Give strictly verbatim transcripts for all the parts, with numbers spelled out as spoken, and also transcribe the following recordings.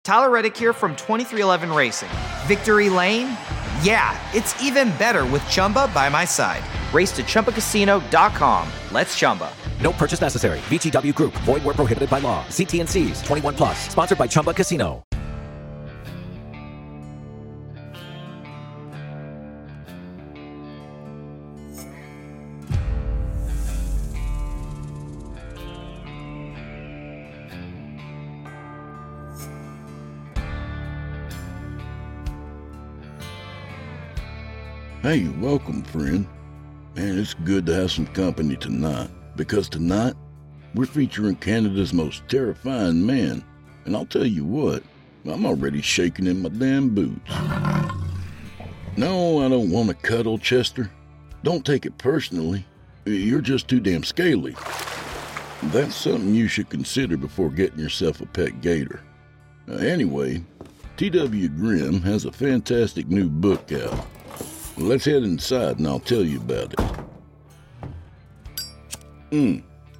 Tyler Reddick here from twenty-three eleven Racing. Victory Lane? Yeah, it's even better with Chumba by my side. Race to Chumba Casino dot com. Let's Chumba. No purchase necessary. V G W Group. Void where prohibited by law. See T and C's. twenty-one plus. Sponsored by Chumba Casino. Hey, welcome, friend. Man, it's good to have some company tonight, because tonight, we're featuring Canada's most terrifying man, and I'll tell you what, I'm already shaking in my damn boots. No, I don't want to cuddle, Chester. Don't take it personally. You're just too damn scaly. That's something you should consider before getting yourself a pet gator. Uh, anyway, T W Grimm has a fantastic new book out. Let's head inside and I'll tell you about it. Hmm.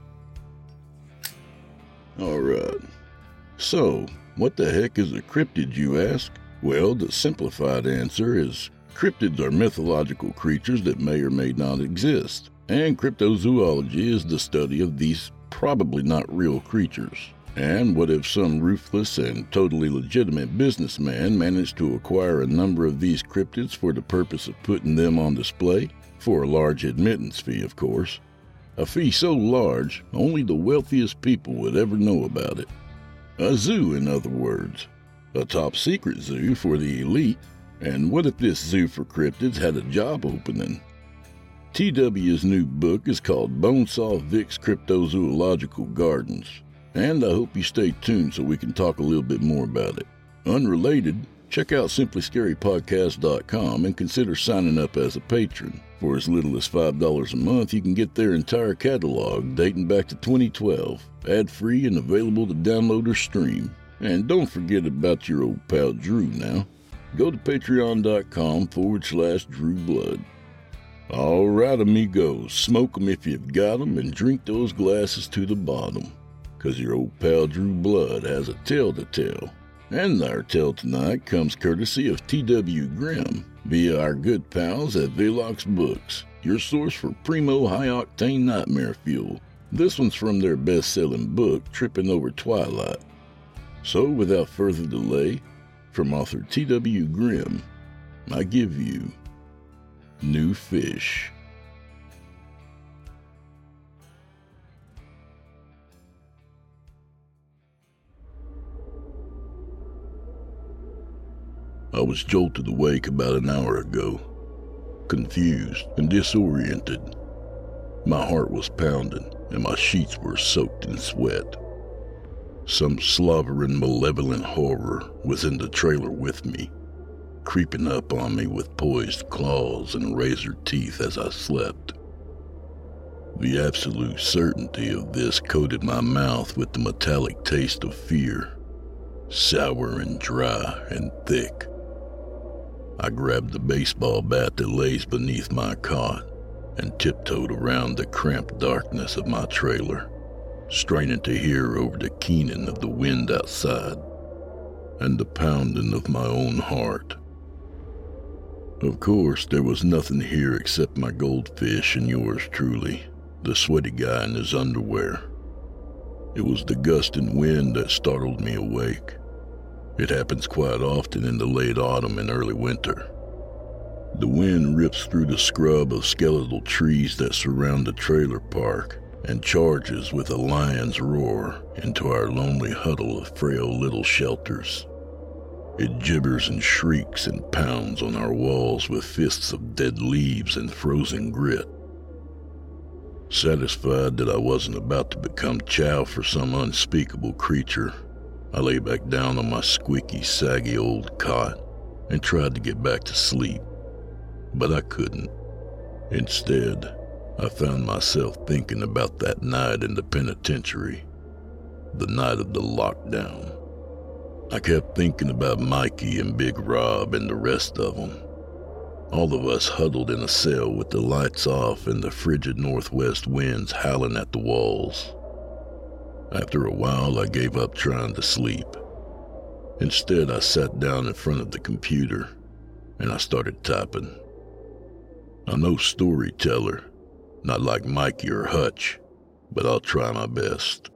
Alright. So, what the heck is a cryptid, you ask? Well, the simplified answer is cryptids are mythological creatures that may or may not exist, and cryptozoology is the study of these probably not real creatures. And what if some ruthless and totally legitimate businessman managed to acquire a number of these cryptids for the purpose of putting them on display? For a large admittance fee, of course. A fee so large, only the wealthiest people would ever know about it. A zoo, in other words. A top-secret zoo for the elite. And what if this zoo for cryptids had a job opening? T W's new book is called Bonesaw Vic's Cryptozoological Gardens. And I hope you stay tuned so we can talk a little bit more about it. Unrelated, check out simply scary podcast dot com and consider signing up as a patron. For as little as five dollars a month, you can get their entire catalog dating back to twenty twelve, ad-free and available to download or stream. And don't forget about your old pal Drew now. Go to patreon.com forward slash Drew Blood. All right, amigos, smoke 'em if you've got 'em and drink those glasses to the bottom. Cause your old pal Drew Blood has a tale to tell. And our tale tonight comes courtesy of T W Grimm via our good pals at Velox Books, your source for primo high-octane nightmare fuel. This one's from their best-selling book, Tripping Over Twilight. So without further delay, from author T W Grimm, I give you New Fish. I was jolted awake about an hour ago, confused and disoriented. My heart was pounding and my sheets were soaked in sweat. Some slobbering, malevolent horror was in the trailer with me, creeping up on me with poised claws and razor teeth as I slept. The absolute certainty of this coated my mouth with the metallic taste of fear, sour and dry and thick. I grabbed the baseball bat that lays beneath my cot and tiptoed around the cramped darkness of my trailer, straining to hear over the keening of the wind outside and the pounding of my own heart. Of course, there was nothing here except my goldfish and yours truly, the sweaty guy in his underwear. It was the gusting wind that startled me awake. It happens quite often in the late autumn and early winter. The wind rips through the scrub of skeletal trees that surround the trailer park and charges with a lion's roar into our lonely huddle of frail little shelters. It gibbers and shrieks and pounds on our walls with fists of dead leaves and frozen grit. Satisfied that I wasn't about to become chow for some unspeakable creature, I lay back down on my squeaky, saggy old cot and tried to get back to sleep, but I couldn't. Instead, I found myself thinking about that night in the penitentiary, the night of the lockdown. I kept thinking about Mikey and Big Rob and the rest of them. All of us huddled in a cell with the lights off and the frigid northwest winds howling at the walls. After a while, I gave up trying to sleep. Instead, I sat down in front of the computer and I started typing. I'm no storyteller, not like Mikey or Hutch, but I'll try my best.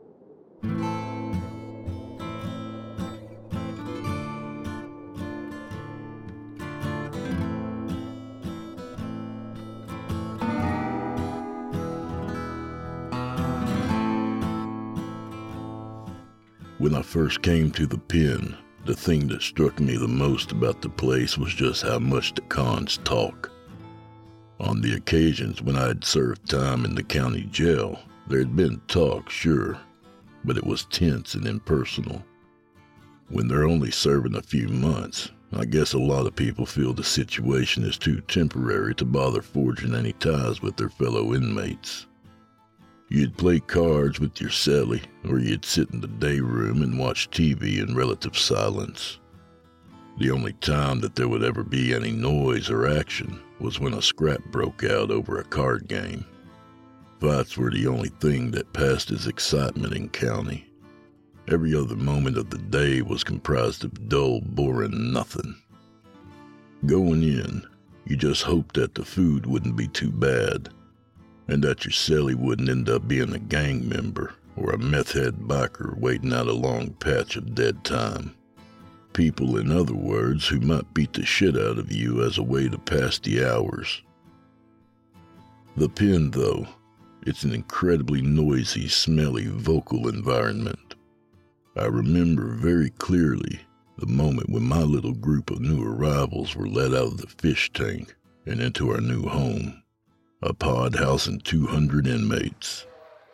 When I first came to the pen, the thing that struck me the most about the place was just how much the cons talk. On the occasions when I had served time in the county jail, there had been talk, sure, but it was tense and impersonal. When they're only serving a few months, I guess a lot of people feel the situation is too temporary to bother forging any ties with their fellow inmates. You'd play cards with your cellie, or you'd sit in the day room and watch T V in relative silence. The only time that there would ever be any noise or action was when a scrap broke out over a card game. Fights were the only thing that passed as excitement in county. Every other moment of the day was comprised of dull, boring nothing. Going in, you just hoped that the food wouldn't be too bad, and that your cellie wouldn't end up being a gang member or a meth head biker waiting out a long patch of dead time. People, in other words, who might beat the shit out of you as a way to pass the hours. The pen, though, it's an incredibly noisy, smelly, vocal environment. I remember very clearly the moment when my little group of new arrivals were let out of the fish tank and into our new home, a pod housing two hundred inmates.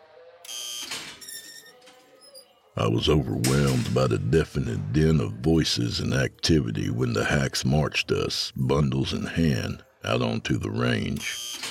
I was overwhelmed by the deafening din of voices and activity when the hacks marched us, bundles in hand, out onto the range.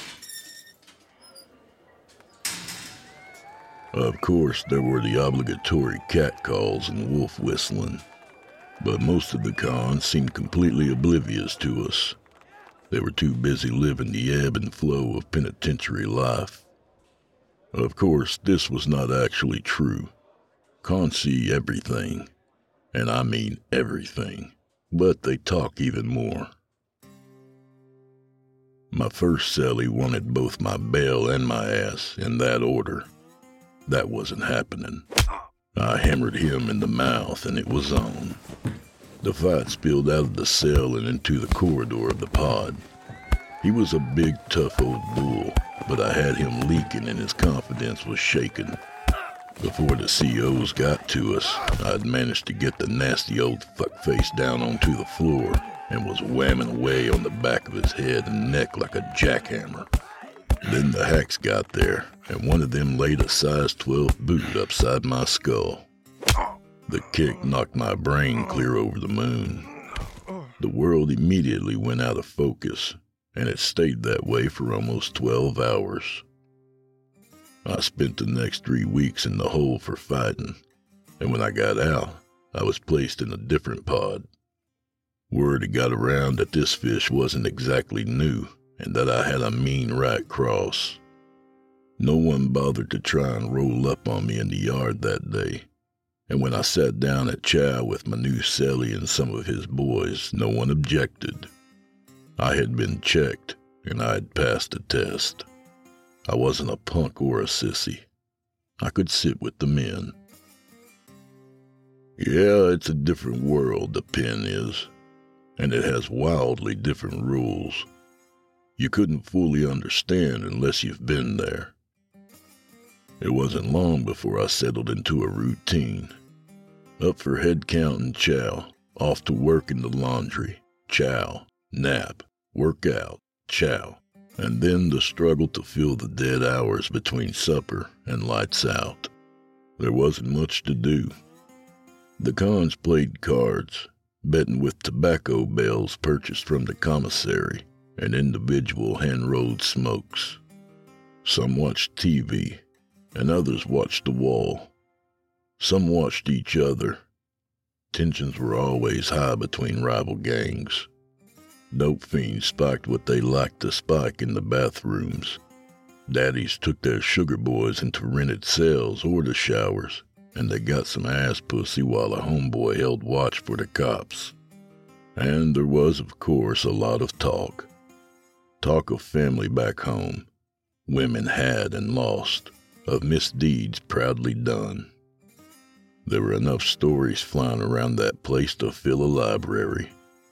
Of course, there were the obligatory cat calls and wolf whistling, but most of the cons seemed completely oblivious to us. They were too busy living the ebb and flow of penitentiary life. Of course, this was not actually true. Cons see everything, and I mean everything, but they talk even more. My first cellie wanted both my bail and my ass, in that order. That wasn't happening. I hammered him in the mouth, and it was on. The fight spilled out of the cell and into the corridor of the pod. He was a big, tough old bull, but I had him leaking and his confidence was shaken. Before the C Os got to us, I'd managed to get the nasty old fuckface down onto the floor and was whamming away on the back of his head and neck like a jackhammer. Then the hacks got there, and one of them laid a size twelve boot upside my skull. The kick knocked my brain clear over the moon. The world immediately went out of focus, and it stayed that way for almost twelve hours. I spent the next three weeks in the hole for fighting, and when I got out, I was placed in a different pod. Word had got around that this fish wasn't exactly new, and that I had a mean right cross. No one bothered to try and roll up on me in the yard that day, and when I sat down at chow with my new cellie and some of his boys, no one objected. I had been checked, and I had passed the test. I wasn't a punk or a sissy. I could sit with the men. Yeah, it's a different world, the pen is, and it has wildly different rules. You couldn't fully understand unless you've been there. It wasn't long before I settled into a routine. Up for head count and chow, off to work in the laundry, chow, nap, work out, chow, and then the struggle to fill the dead hours between supper and lights out. There wasn't much to do. The cons played cards, betting with tobacco bells purchased from the commissary and individual hand-rolled smokes. Some watched T V, and others watched the wall. Some watched each other. Tensions were always high between rival gangs. Dope fiends spiked what they liked to spike in the bathrooms. Daddies took their sugar boys into rented cells or the showers, and they got some ass pussy while a homeboy held watch for the cops. And there was, of course, a lot of talk. Talk of family back home, women had and lost, of misdeeds proudly done. There were enough stories flying around that place to fill a library.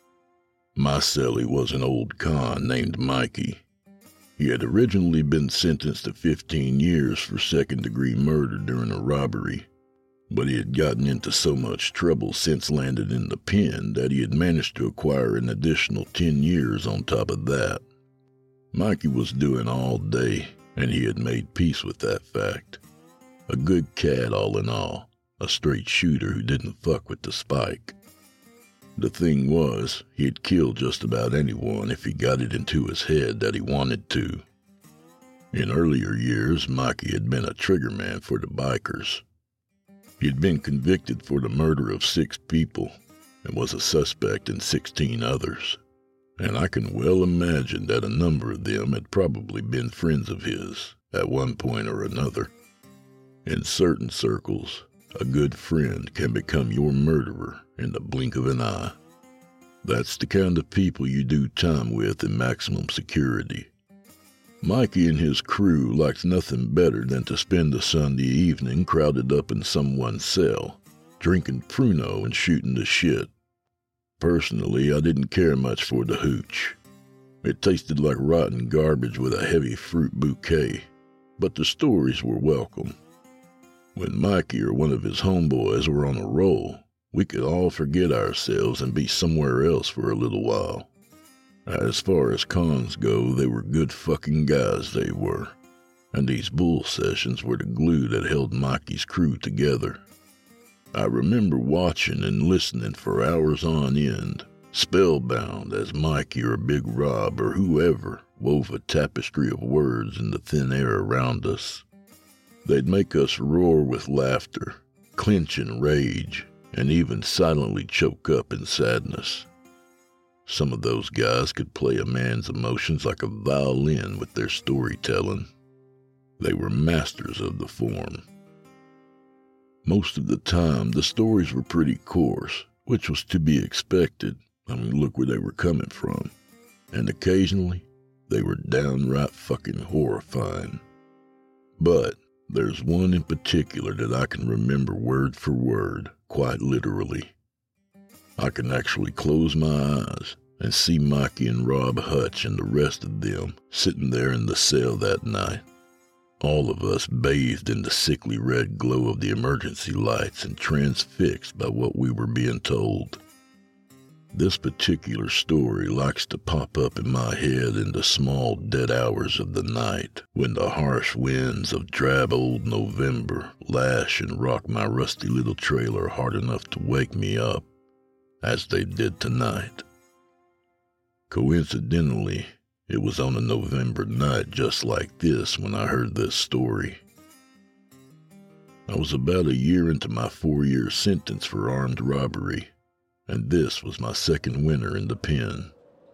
My cellie was an old con named Mikey. He had originally been sentenced to fifteen years for second-degree murder during a robbery, but he had gotten into so much trouble since landed in the pen that he had managed to acquire an additional ten years on top of that. Mikey was doing all day, and he had made peace with that fact. A good cat all in all, a straight shooter who didn't fuck with the spike. The thing was, he'd kill just about anyone if he got it into his head that he wanted to. In earlier years, Mikey had been a triggerman for the bikers. He'd been convicted for the murder of six people and was a suspect in sixteen others, and I can well imagine that a number of them had probably been friends of his at one point or another. In certain circles, a good friend can become your murderer in the blink of an eye. That's the kind of people you do time with in maximum security. Mikey and his crew liked nothing better than to spend a Sunday evening crowded up in someone's cell, drinking Pruno and shooting the shit. Personally, I didn't care much for the hooch. It tasted like rotten garbage with a heavy fruit bouquet, but the stories were welcome. When Mikey or one of his homeboys were on a roll, we could all forget ourselves and be somewhere else for a little while. As far as cons go, they were good fucking guys, they were. And these bull sessions were the glue that held Mikey's crew together. I remember watching and listening for hours on end, spellbound as Mikey or Big Rob or whoever wove a tapestry of words in the thin air around us. They'd make us roar with laughter, clench in rage, and even silently choke up in sadness. Some of those guys could play a man's emotions like a violin with their storytelling. They were masters of the form. Most of the time, the stories were pretty coarse, which was to be expected. I mean, look where they were coming from. And occasionally, they were downright fucking horrifying. But there's one in particular that I can remember word for word, quite literally. I can actually close my eyes and see Mikey and Rob Hutch and the rest of them sitting there in the cell that night. All of us bathed in the sickly red glow of the emergency lights and transfixed by what we were being told. This particular story likes to pop up in my head in the small dead hours of the night when the harsh winds of drab old November lash and rock my rusty little trailer hard enough to wake me up, as they did tonight. Coincidentally, it was on a November night just like this when I heard this story. I was about a year into my four-year sentence for armed robbery, and this was my second winter in the pen.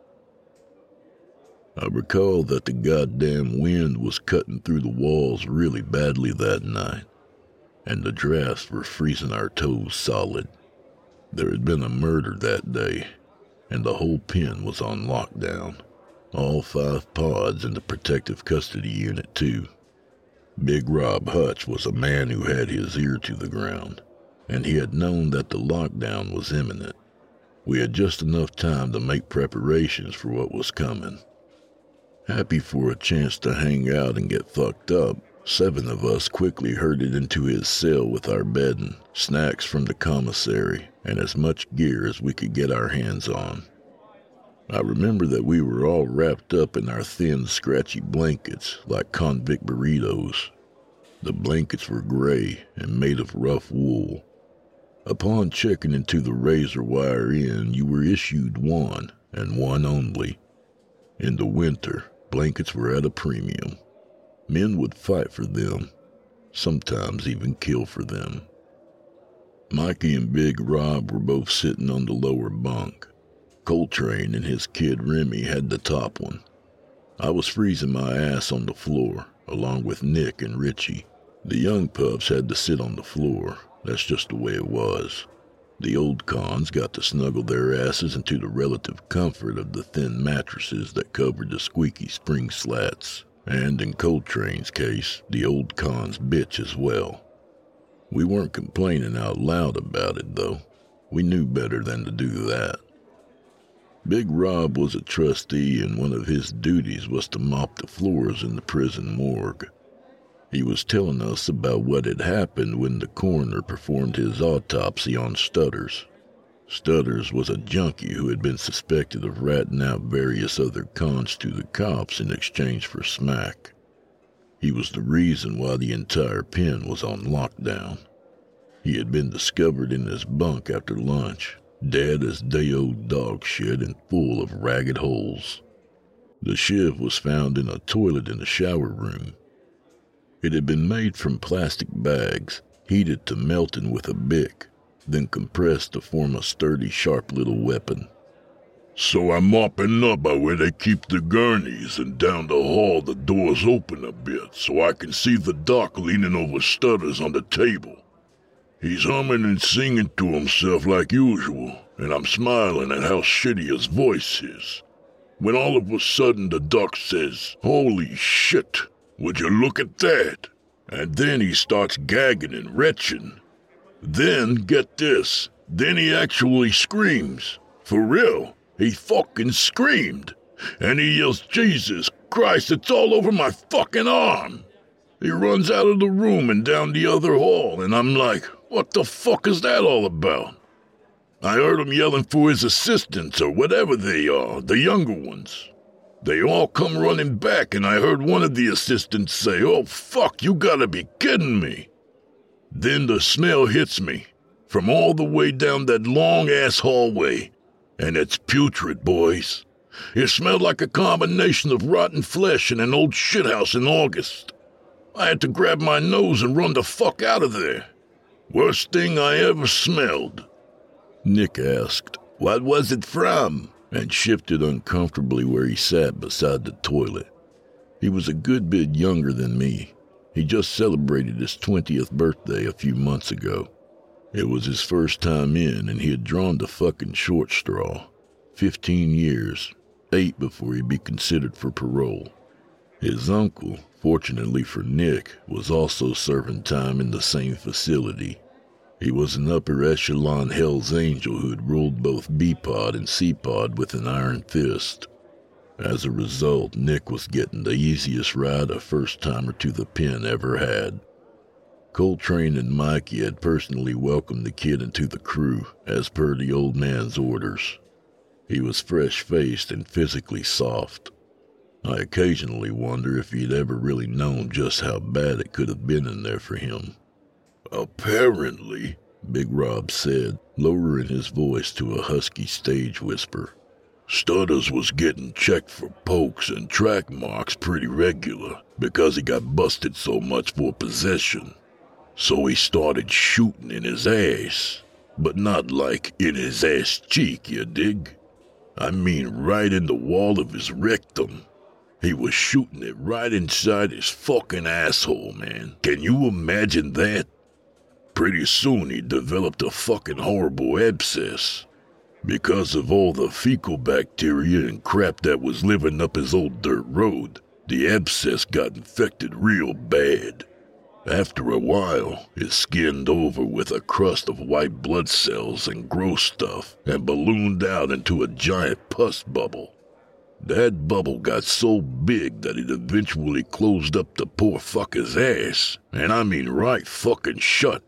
I recall that the goddamn wind was cutting through the walls really badly that night, and the drafts were freezing our toes solid. There had been a murder that day, and the whole pen was on lockdown. All five pods in the protective custody unit, too. Big Rob Hutch was a man who had his ear to the ground, and he had known that the lockdown was imminent. We had just enough time to make preparations for what was coming. Happy for a chance to hang out and get fucked up, seven of us quickly herded into his cell with our bedding, snacks from the commissary, and as much gear as we could get our hands on. I remember that we were all wrapped up in our thin, scratchy blankets like convict burritos. The blankets were gray and made of rough wool. Upon checking into the razor wire inn, you were issued one, and one only. In the winter, blankets were at a premium. Men would fight for them, sometimes even kill for them. Mikey and Big Rob were both sitting on the lower bunk. Coltrane and his kid Remy had the top one. I was freezing my ass on the floor, along with Nick and Richie. The young pups had to sit on the floor, That's just the way it was. The old cons got to snuggle their asses into the relative comfort of the thin mattresses that covered the squeaky spring slats, and in Coltrane's case, the old cons bitch as well. We weren't complaining out loud about it, though. We knew better than to do that. Big Rob was a trustee, and one of his duties was to mop the floors in the prison morgue. He was telling us about what had happened when the coroner performed his autopsy on Stutters. Stutters was a junkie who had been suspected of ratting out various other cons to the cops in exchange for smack. He was the reason why the entire pen was on lockdown. He had been discovered in his bunk after lunch, dead as day-old dog shit and full of ragged holes. The shiv was found in a toilet in the shower room. It had been made from plastic bags, heated to melting with a bic, then compressed to form a sturdy, sharp little weapon. So I'm mopping up by where they keep the gurneys, and down the hall the doors open a bit so I can see the doc leaning over Stutters on the table. He's humming and singing to himself like usual, and I'm smiling at how shitty his voice is. When all of a sudden the doc says, "Holy shit, would you look at that?" And then he starts gagging and retching. Then, get this, then he actually screams. For real, he fucking screamed. And he yells, "Jesus Christ, it's all over my fucking arm." He runs out of the room and down the other hall, and I'm like, what the fuck is that all about? I heard him yelling for his assistants or whatever they are, the younger ones. They all come running back, and I heard one of the assistants say, "Oh fuck, you gotta be kidding me." Then the smell hits me, from all the way down that long-ass hallway, and it's putrid, boys. It smelled like a combination of rotten flesh in an old shithouse in August. I had to grab my nose and run the fuck out of there. Worst thing I ever smelled. Nick asked, "What was it from?" and shifted uncomfortably where he sat beside the toilet. He was a good bit younger than me. He just celebrated his twentieth birthday a few months ago. It was his first time in, and he had drawn the fucking short straw. Fifteen years, eight before he'd be considered for parole. His uncle, fortunately for Nick, was also serving time in the same facility. He was an upper echelon Hell's Angel who had ruled both B-Pod and C-Pod with an iron fist. As a result, Nick was getting the easiest ride a first-timer to the pen ever had. Coltrane and Mikey had personally welcomed the kid into the crew, as per the old man's orders. He was fresh-faced and physically soft. I occasionally wonder if he'd ever really known just how bad it could have been in there for him. "Apparently," Big Rob said, lowering his voice to a husky stage whisper, "Stutters was getting checked for pokes and track marks pretty regular because he got busted so much for possession. So he started shooting in his ass, but not like in his ass cheek, you dig? I mean right in the wall of his rectum. He was shooting it right inside his fucking asshole, man. Can you imagine that? Pretty soon he developed a fucking horrible abscess. Because of all the fecal bacteria and crap that was living up his old dirt road, the abscess got infected real bad. After a while, it skinned over with a crust of white blood cells and gross stuff and ballooned out into a giant pus bubble. That bubble got so big that it eventually closed up the poor fucker's ass, and I mean right fucking shut.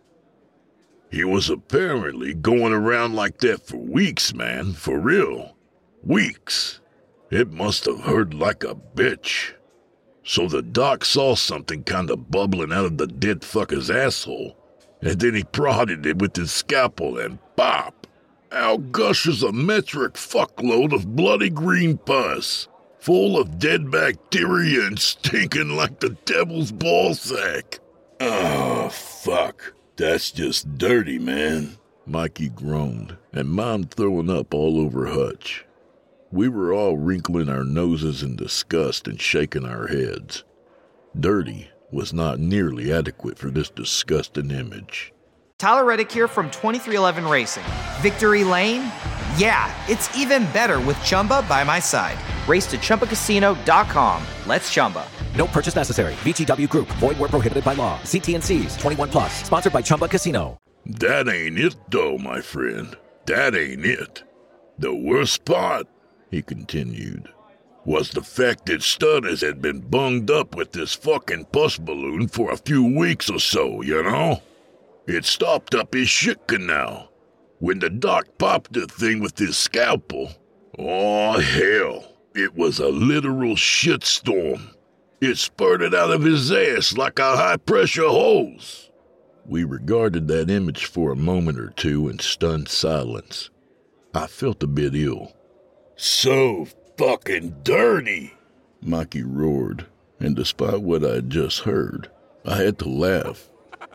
He was apparently going around like that for weeks, man, for real. Weeks. It must have hurt like a bitch. So the doc saw something kinda bubbling out of the dead fucker's asshole, and then he prodded it with his scalpel and pop! Out gushes a metric fuckload of bloody green pus, full of dead bacteria and stinking like the devil's ballsack. Oh, fuck. That's just dirty, man, Mikey groaned, and Mom throwing up all over Hutch. We were all wrinkling our noses in disgust and shaking our heads. Dirty was not nearly adequate for this disgusting image. Tyler Reddick here from twenty-three eleven Racing. Victory Lane? Yeah, it's even better with Chumba by my side. Race to Chumba Casino dot com. Let's Chumba. No purchase necessary. V G W Group. Void where prohibited by law. See T N Cs. twenty-one plus. Sponsored by Chumba Casino. That ain't it, though, my friend. That ain't it. The worst part, he continued, was the fact that Stutters had been bunged up with this fucking pus balloon for a few weeks or so, you know? It stopped up his shit canal. When the doc popped the thing with his scalpel, oh hell, it was a literal shitstorm. It spurted out of his ass like a high-pressure hose. We regarded that image for a moment or two in stunned silence. I felt a bit ill. So fucking dirty, Mikey roared, and despite what I had just heard, I had to laugh.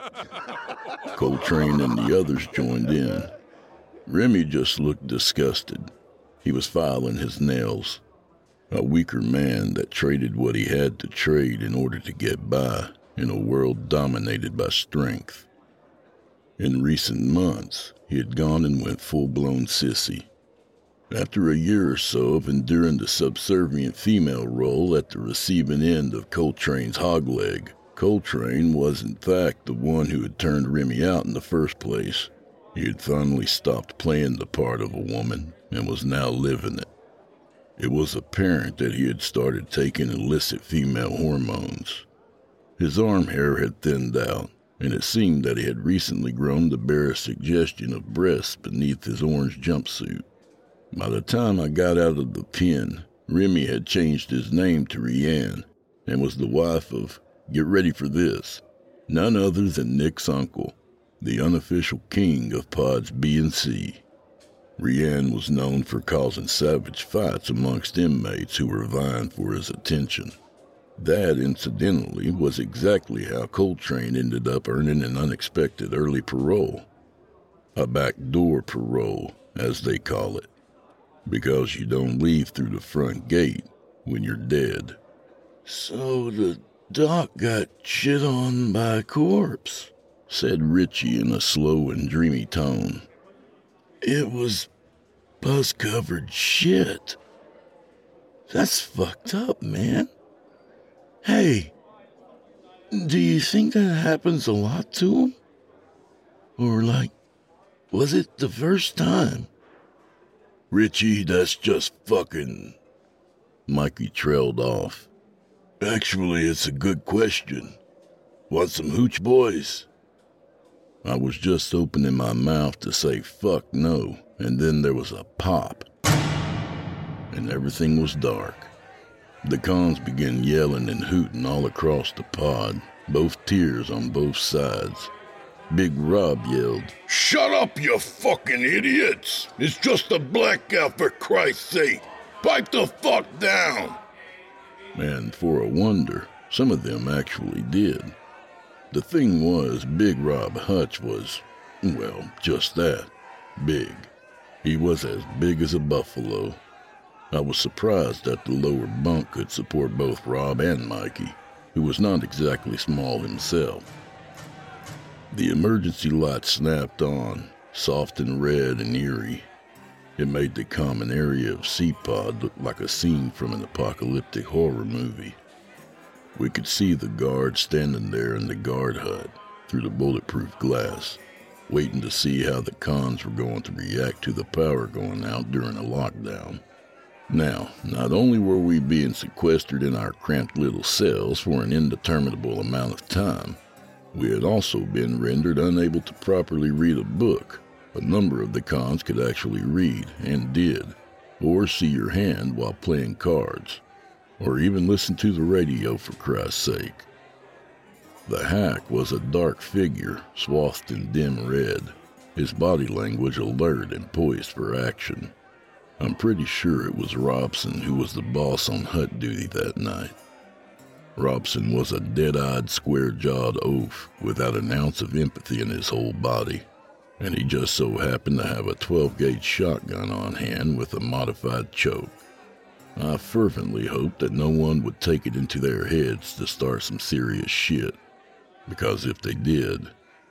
Coltrane and the others joined in. Remy just looked disgusted. He was filing his nails. A weaker man that traded what he had to trade in order to get by in a world dominated by strength. In recent months, he had gone and went full-blown sissy. After a year or so of enduring the subservient female role at the receiving end of Coltrane's hog leg, Coltrane was in fact the one who had turned Remy out in the first place. He had finally stopped playing the part of a woman and was now living it. It was apparent that he had started taking illicit female hormones. His arm hair had thinned out, and it seemed that he had recently grown to bear a suggestion of breasts beneath his orange jumpsuit. By the time I got out of the pen, Remy had changed his name to Rianne and was the wife of, get ready for this, none other than Nick's uncle, the unofficial king of pods B and C. Rianne was known for causing savage fights amongst inmates who were vying for his attention. That, incidentally, was exactly how Coltrane ended up earning an unexpected early parole. A backdoor parole, as they call it, because you don't leave through the front gate when you're dead. So the doc got shit on by a corpse, said Richie in a slow and dreamy tone. It was pus-covered shit. That's fucked up, man. Hey, do you think that happens a lot to him? Or, like, was it the first time? Richie, that's just fucking... Mikey trailed off. Actually, it's a good question. Want some hooch, boys? I was just opening my mouth to say fuck no, and then there was a pop. And everything was dark. The cons began yelling and hooting all across the pod, both tiers on both sides. Big Rob yelled, "Shut up, you fucking idiots! It's just a blackout, for Christ's sake! Pipe the fuck down!" And for a wonder, some of them actually did. The thing was, Big Rob Hutch was, well, just that, big. He was as big as a buffalo. I was surprised that the lower bunk could support both Rob and Mikey, who was not exactly small himself. The emergency light snapped on, soft and red and eerie. It made the common area of C-Pod look like a scene from an apocalyptic horror movie. We could see the guard standing there in the guard hut through the bulletproof glass, waiting to see how the cons were going to react to the power going out during a lockdown. Now, not only were we being sequestered in our cramped little cells for an indeterminable amount of time, we had also been rendered unable to properly read a book. A number of the cons could actually read, and did, or see your hand while playing cards, or even listen to the radio for Christ's sake. The hack was a dark figure, swathed in dim red, his body language alert and poised for action. I'm pretty sure it was Robson who was the boss on hut duty that night. Robson was a dead-eyed, square-jawed oaf without an ounce of empathy in his whole body, and he just so happened to have a twelve-gauge shotgun on hand with a modified choke. I fervently hoped that no one would take it into their heads to start some serious shit, because if they did,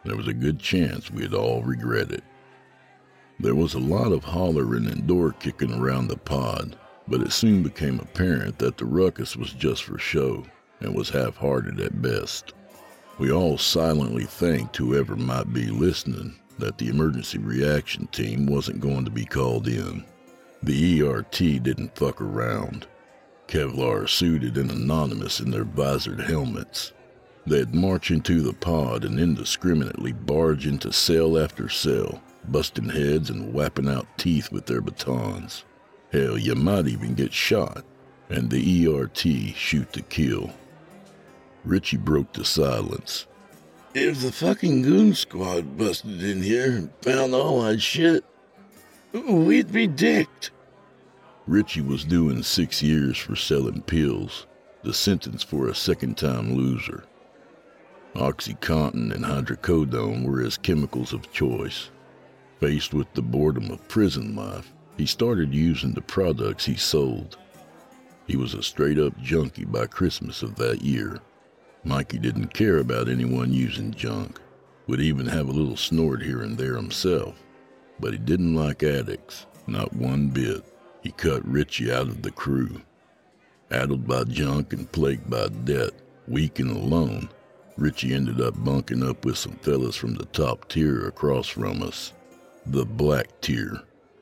there was a good chance we'd all regret it. There was a lot of hollering and door kicking around the pod, but it soon became apparent that the ruckus was just for show and was half-hearted at best. We all silently thanked whoever might be listening that the emergency reaction team wasn't going to be called in. The E R T didn't fuck around. Kevlar suited and anonymous in their visored helmets. They'd march into the pod and indiscriminately barge into cell after cell, busting heads and whapping out teeth with their batons. Hell, you might even get shot, and the E R T shoot to kill. Richie broke the silence. If the fucking goon squad busted in here and found all that shit, we'd be dicked. Richie was doing six years for selling pills, the sentence for a second-time loser. OxyContin and hydrocodone were his chemicals of choice. Faced with the boredom of prison life, he started using the products he sold. He was a straight-up junkie by Christmas of that year. Mikey didn't care about anyone using junk, would even have a little snort here and there himself, but he didn't like addicts, not one bit. He cut Richie out of the crew. Addled by junk and plagued by debt, weak and alone, Richie ended up bunking up with some fellas from the top tier across from us, the black tier.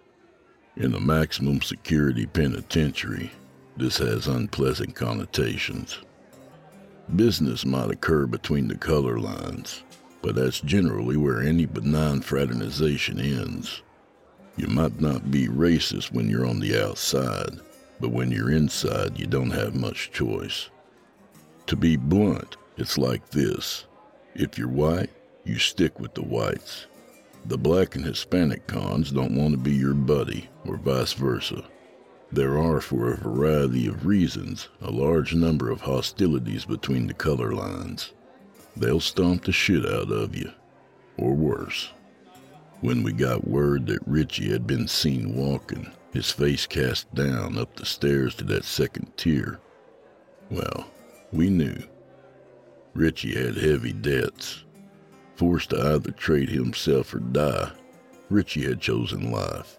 In a maximum security penitentiary, this has unpleasant connotations. Business might occur between the color lines, but that's generally where any benign fraternization ends. You might not be racist when you're on the outside, but when you're inside, you don't have much choice. To be blunt, it's like this. If you're white, you stick with the whites. The black and Hispanic cons don't want to be your buddy, or vice versa. There are, for a variety of reasons, a large number of hostilities between the color lines. They'll stomp the shit out of you, or worse. When we got word that Richie had been seen walking, his face cast down up the stairs to that second tier, well, we knew. Richie had heavy debts. Forced to either trade himself or die, Richie had chosen life.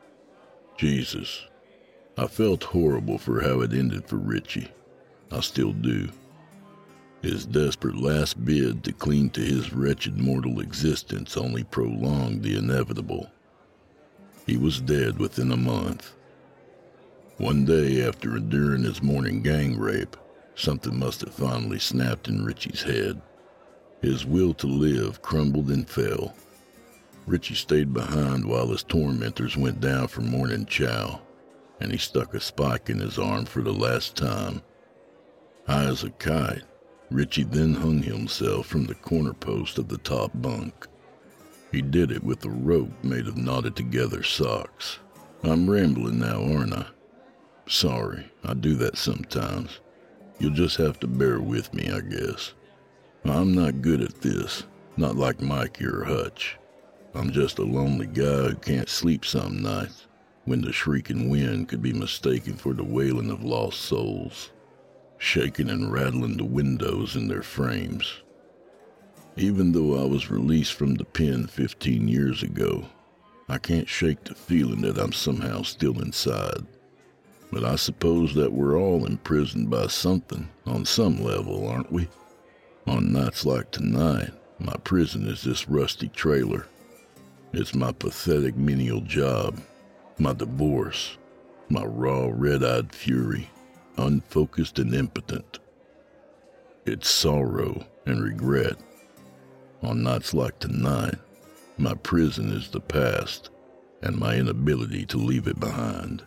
Jesus, I felt horrible for how it ended for Richie. I still do. His desperate last bid to cling to his wretched mortal existence only prolonged the inevitable. He was dead within a month. One day after enduring his morning gang rape, something must have finally snapped in Richie's head. His will to live crumbled and fell. Richie stayed behind while his tormentors went down for morning chow, and he stuck a spike in his arm for the last time. High as a kite, Richie then hung himself from the corner post of the top bunk. He did it with a rope made of knotted-together socks. I'm rambling now, aren't I? Sorry, I do that sometimes. You'll just have to bear with me, I guess. I'm not good at this, not like Mikey or Hutch. I'm just a lonely guy who can't sleep some nights, when the shrieking wind could be mistaken for the wailing of lost souls, shaking and rattling the windows in their frames. Even though I was released from the pen fifteen years ago, I can't shake the feeling that I'm somehow still inside. But I suppose that we're all imprisoned by something on some level, aren't we? On nights like tonight, my prison is this rusty trailer. It's my pathetic menial job, my divorce, my raw red-eyed fury, unfocused and impotent. It's sorrow and regret. On nights like tonight, my prison is the past and my inability to leave it behind.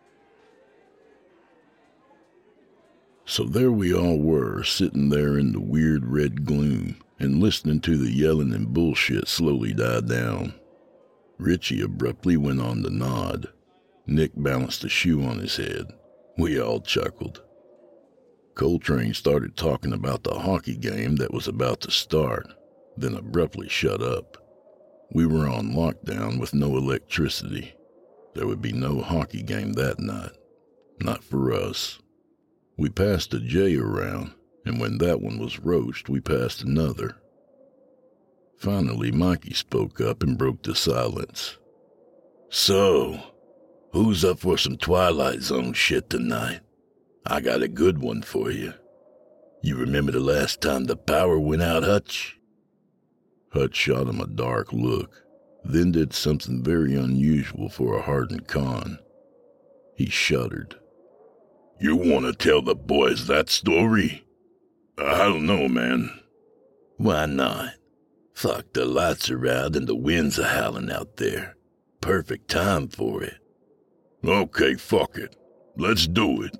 So there we all were, sitting there in the weird red gloom and listening to the yelling and bullshit slowly die down. Richie abruptly went on to nod. Nick balanced a shoe on his head. We all chuckled. Coltrane started talking about the hockey game that was about to start, then abruptly shut up. We were on lockdown with no electricity. There would be no hockey game that night. Not for us. We passed a J around, and when that one was roached, we passed another. Finally, Mikey spoke up and broke the silence. So, who's up for some Twilight Zone shit tonight? I got a good one for you. You remember the last time the power went out, Hutch? Hutch shot him a dark look, then did something very unusual for a hardened con. He shuddered. You want to tell the boys that story? I don't know, man. Why not? Fuck, the lights are out and the winds are howling out there. Perfect time for it. Okay, fuck it. Let's do it.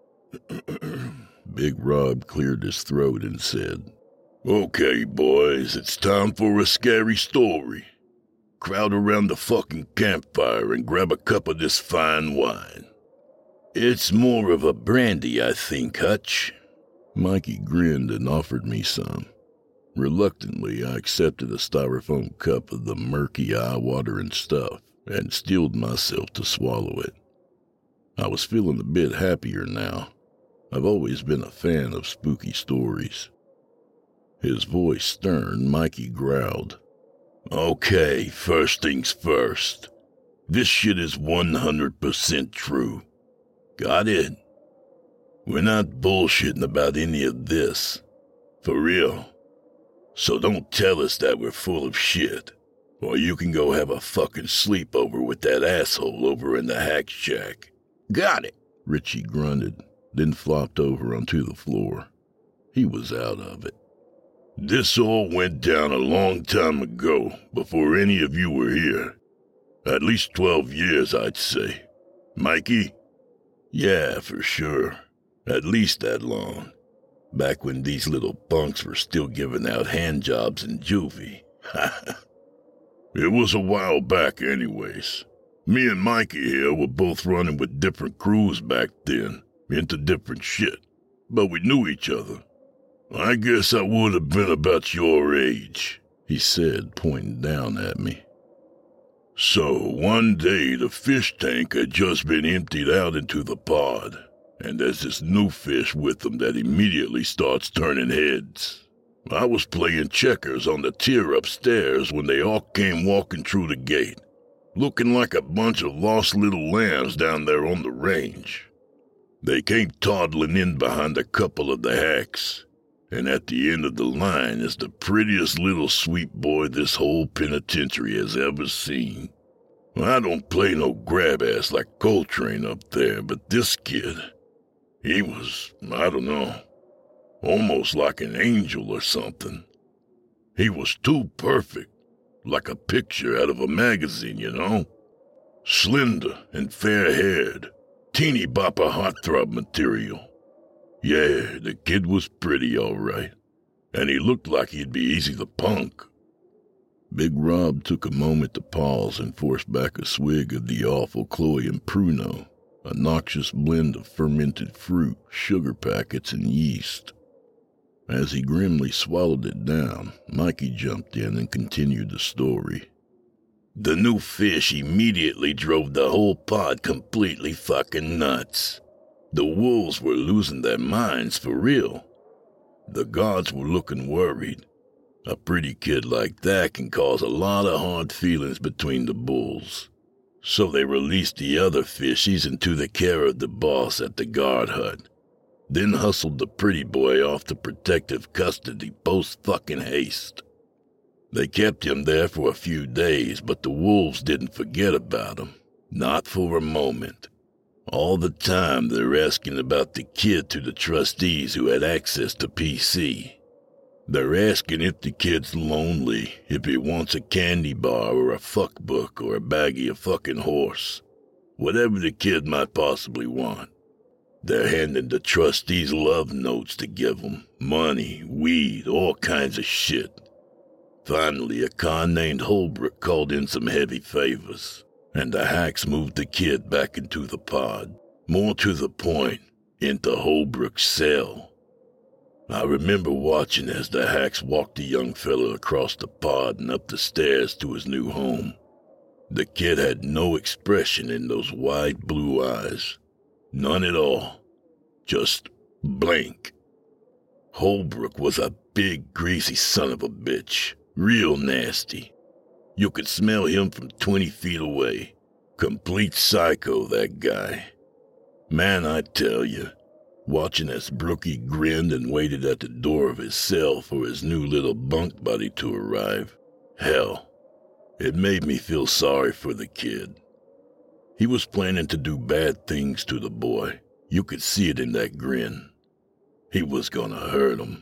Big Rob cleared his throat and said, Okay, boys, it's time for a scary story. Crowd around the fucking campfire and grab a cup of this fine wine. It's more of a brandy, I think, Hutch. Mikey grinned and offered me some. Reluctantly, I accepted a styrofoam cup of the murky, eye-watering stuff and steeled myself to swallow it. I was feeling a bit happier now. I've always been a fan of spooky stories. His voice stern, Mikey growled, Okay, first things first. This shit is one hundred percent true. Got it? We're not bullshitting about any of this. For real. So don't tell us that we're full of shit, or you can go have a fucking sleepover with that asshole over in the hack shack. Got it? Richie grunted, then flopped over onto the floor. He was out of it. This all went down a long time ago, before any of you were here. At least twelve years, I'd say. Mikey? Yeah, for sure. At least that long. Back when these little punks were still giving out hand jobs in juvie. It was a while back anyways. Me and Mikey here were both running with different crews back then, into different shit. But we knew each other. I guess I would have been about your age, he said, pointing down at me. So, one day the fish tank had just been emptied out into the pod, and there's this new fish with them that immediately starts turning heads. I was playing checkers on the tier upstairs when they all came walking through the gate, looking like a bunch of lost little lambs down there on the range. They came toddling in behind a couple of the hacks, and at the end of the line is the prettiest little sweet boy this whole penitentiary has ever seen. I don't play no grab-ass like Coltrane up there, but this kid, he was, I don't know, almost like an angel or something. He was too perfect, like a picture out of a magazine, you know? Slender and fair-haired, teeny bopper heartthrob material. Yeah, the kid was pretty, all right, and he looked like he'd be easy to punk. Big Rob took a moment to pause and force back a swig of the awful Chloe and Pruno, a noxious blend of fermented fruit, sugar packets, and yeast. As he grimly swallowed it down, Mikey jumped in and continued the story. The new fish immediately drove the whole pod completely fucking nuts. The wolves were losing their minds for real. The guards were looking worried. A pretty kid like that can cause a lot of hard feelings between the bulls. So they released the other fishies into the care of the boss at the guard hut, then hustled the pretty boy off to protective custody post-fucking haste. They kept him there for a few days, but the wolves didn't forget about him. Not for a moment. All the time they're asking about the kid to the trustees who had access to P C. They're asking if the kid's lonely, if he wants a candy bar or a fuck book or a baggie of fucking horse. Whatever the kid might possibly want. They're handing the trustees love notes to give them. Money, weed, all kinds of shit. Finally, a con named Holbrook called in some heavy favors, and the hacks moved the kid back into the pod. More to the point, into Holbrook's cell. I remember watching as the hacks walked the young fella across the pod and up the stairs to his new home. The kid had no expression in those wide blue eyes. None at all. Just blank. Holbrook was a big, greasy son of a bitch, Real nasty. You could smell him from twenty feet away. Complete psycho, that guy. Man, I tell you, watching as Brookie grinned and waited at the door of his cell for his new little bunk buddy to arrive, hell, it made me feel sorry for the kid. He was planning to do bad things to the boy. You could see it in that grin. He was gonna hurt him.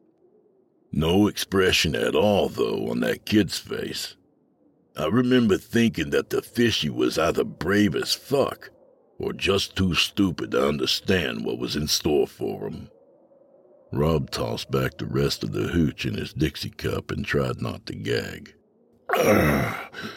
No expression at all, though, on that kid's face. I remember thinking that the fishy was either brave as fuck or just too stupid to understand what was in store for him. Rob tossed back the rest of the hooch in his Dixie cup and tried not to gag. Ugh.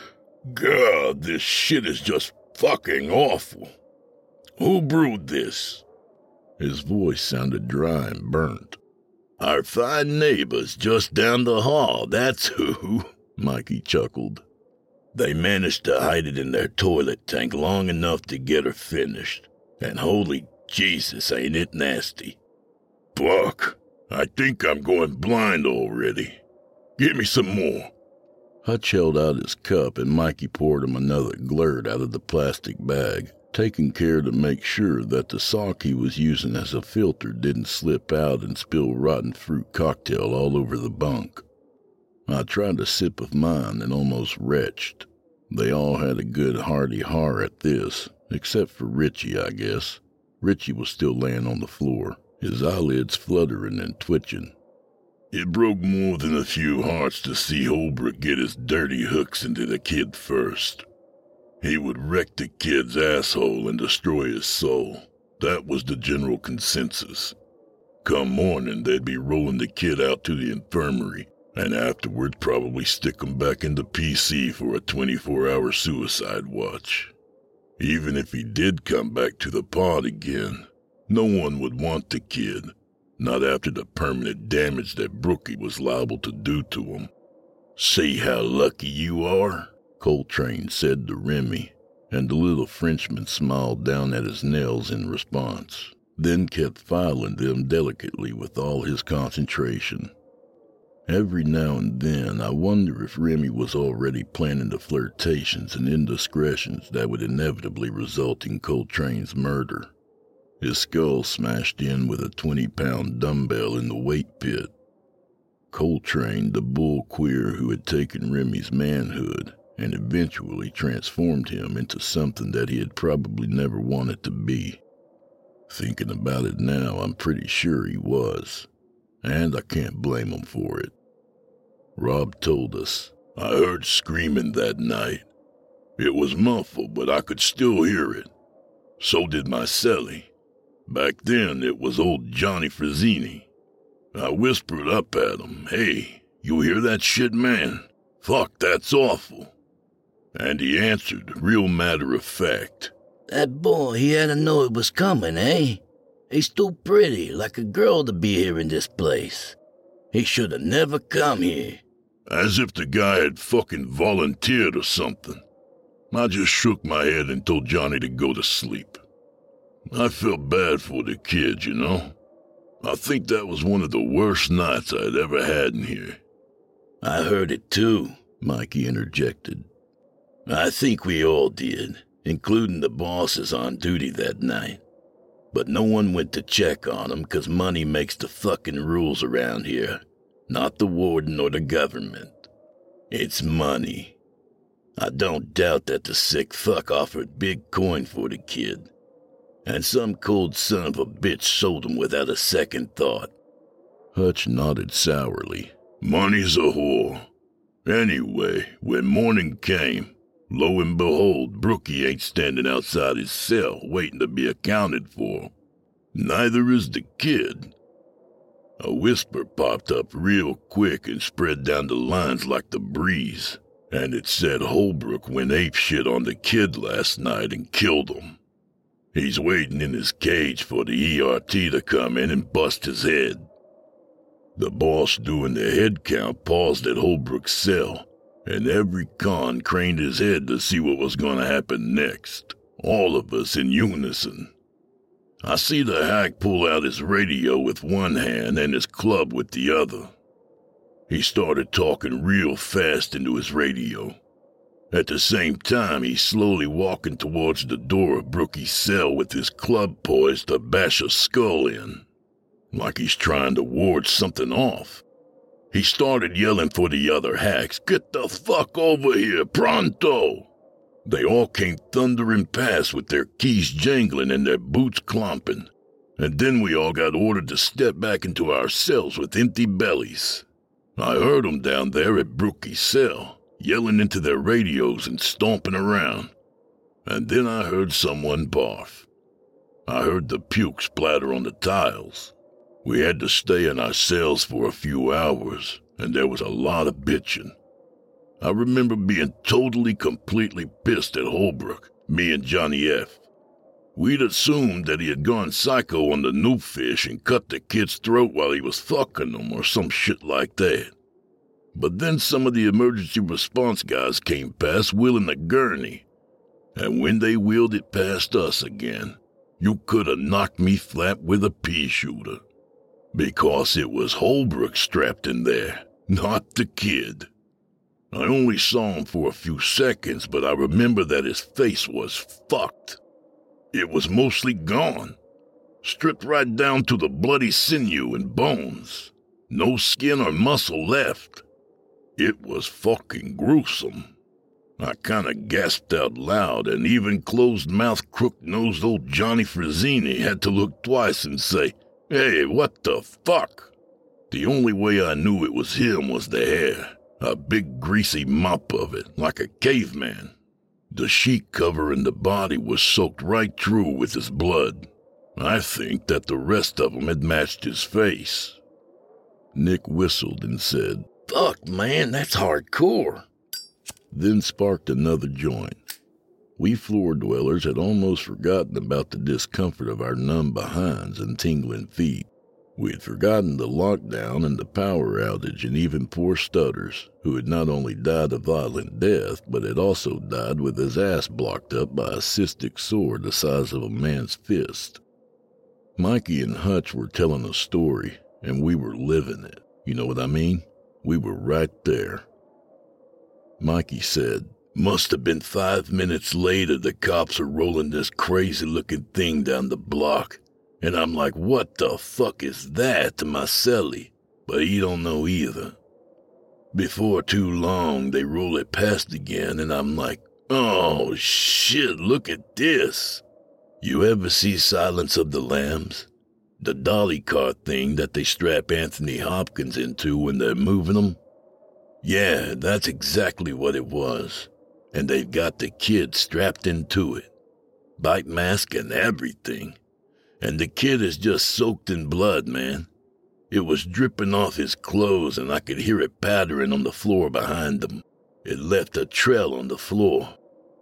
God, this shit is just fucking awful. Who brewed this? His voice sounded dry and burnt. Our fine neighbors just down the hall, that's who, Mikey chuckled. They managed to hide it in their toilet tank long enough to get her finished. And holy Jesus, ain't it nasty. Buck, I think I'm going blind already. Get me some more. Hutch held out his cup and Mikey poured him another glurt out of the plastic bag, taking care to make sure that the sock he was using as a filter didn't slip out and spill rotten fruit cocktail all over the bunk. I tried a sip of mine and almost retched. They all had a good hearty har at this, except for Richie, I guess. Richie was still laying on the floor, his eyelids fluttering and twitching. It broke more than a few hearts to see Holbrook get his dirty hooks into the kid first. He would wreck the kid's asshole and destroy his soul. That was the general consensus. Come morning, they'd be rolling the kid out to the infirmary, and afterwards probably stick him back into P C for a twenty-four hour suicide watch. Even if he did come back to the pod again, no one would want the kid, not after the permanent damage that Brookie was liable to do to him. See how lucky you are? Coltrane said to Remy, and the little Frenchman smiled down at his nails in response, then kept filing them delicately with all his concentration. Every now and then I wonder if Remy was already planning the flirtations and indiscretions that would inevitably result in Coltrane's murder. His skull smashed in with a twenty-pound dumbbell in the weight pit. Coltrane, the bull queer who had taken Remy's manhood and eventually transformed him into something that he had probably never wanted to be. Thinking about it now, I'm pretty sure he was, and I can't blame him for it. Rob told us, I heard screaming that night. It was muffled, but I could still hear it. So did my cellie. Back then, it was old Johnny Frazzini. I whispered up at him, hey, you hear that shit, man? Fuck, that's awful. And he answered, real matter of fact. That boy, he had to know it was coming, eh? He's too pretty, like a girl to be here in this place. He should have never come here. As if the guy had fucking volunteered or something. I just shook my head and told Johnny to go to sleep. I felt bad for the kid, you know? I think that was one of the worst nights I'd ever had in here. I heard it too, Mikey interjected. I think we all did, including the bosses on duty that night. But no one went to check on him because money makes the fucking rules around here, not the warden or the government. It's money. I don't doubt that the sick fuck offered big coin for the kid, and some cold son of a bitch sold him without a second thought. Hutch nodded sourly. Money's a whore. Anyway, when morning came, lo and behold, Brookie ain't standing outside his cell waiting to be accounted for. Neither is the kid. A whisper popped up real quick and spread down the lines like the breeze, and it said Holbrook went apeshit on the kid last night and killed him. He's waiting in his cage for the E R T to come in and bust his head. The boss doing the head count paused at Holbrook's cell, and every con craned his head to see what was going to happen next, all of us in unison. I see the hack pull out his radio with one hand and his club with the other. He started talking real fast into his radio. At the same time, he's slowly walking towards the door of Brookie's cell with his club poised to bash a skull in, like he's trying to ward something off. He started yelling for the other hacks, "Get the fuck over here, pronto!" They all came thundering past with their keys jangling and their boots clomping, and then we all got ordered to step back into our cells with empty bellies. I heard them down there at Brookie's cell, yelling into their radios and stomping around. And then I heard someone barf. I heard the puke splatter on the tiles. We had to stay in our cells for a few hours, and there was a lot of bitching. I remember being totally, completely pissed at Holbrook, me and Johnny F. We'd assumed that he had gone psycho on the new fish and cut the kid's throat while he was fucking them or some shit like that. But then some of the emergency response guys came past wheeling a gurney, and when they wheeled it past us again, you could have knocked me flat with a pea shooter. Because it was Holbrook strapped in there, not the kid. I only saw him for a few seconds, but I remember that his face was fucked. It was mostly gone, stripped right down to the bloody sinew and bones. No skin or muscle left. It was fucking gruesome. I kinda gasped out loud, and even closed-mouthed, crook-nosed old Johnny Frazzini had to look twice and say, "Hey, what the fuck?" The only way I knew it was him was the hair, a big greasy mop of it, like a caveman. The sheet covering the body was soaked right through with his blood. I think that the rest of them had matched his face. Nick whistled and said, "Fuck, man, that's hardcore." Then sparked another joint. We floor dwellers had almost forgotten about the discomfort of our numb behinds and tingling feet. We had forgotten the lockdown and the power outage and even poor Stutters, who had not only died a violent death, but had also died with his ass blocked up by a cystic sore the size of a man's fist. Mikey and Hutch were telling a story, and we were living it. You know what I mean? We were right there. Mikey said, "Must have been five minutes later the cops are rolling this crazy-looking thing down the block. And I'm like, what the fuck is that to my cellie? But he don't know either. Before too long, they roll it past again, and I'm like, oh shit, look at this. You ever see Silence of the Lambs? The dolly car thing that they strap Anthony Hopkins into when they're moving him? Yeah, that's exactly what it was. And they've got the kid strapped into it. Bite mask and everything. And the kid is just soaked in blood, man. It was dripping off his clothes, and I could hear it pattering on the floor behind him. It left a trail on the floor.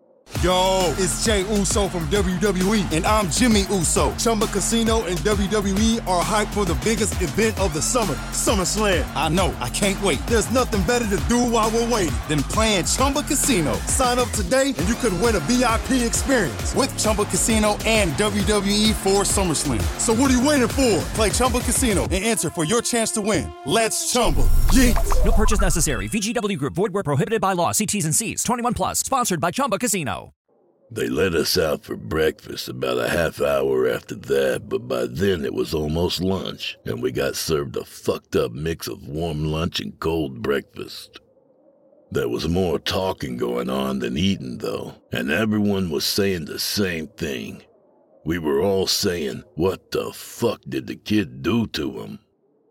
Yo, it's Jay Uso from W W E, and I'm Jimmy Uso. Chumba Casino and W W E are hyped for the biggest event of the summer, SummerSlam. I know, I can't wait. There's nothing better to do while we're waiting than playing Chumba Casino. Sign up today and you could win a V I P experience with Chumba Casino and W W E for SummerSlam. So what are you waiting for? Play Chumba Casino and enter for your chance to win. Let's Chumba. Yeah. No purchase necessary. V G W Group. Void where prohibited by law. See T's and C's. twenty-one plus. Sponsored by Chumba Casino. They let us out for breakfast about a half hour after that, but by then it was almost lunch, and we got served a fucked up mix of warm lunch and cold breakfast. There was more talking going on than eating, though, and everyone was saying the same thing. We were all saying, what the fuck did the kid do to him?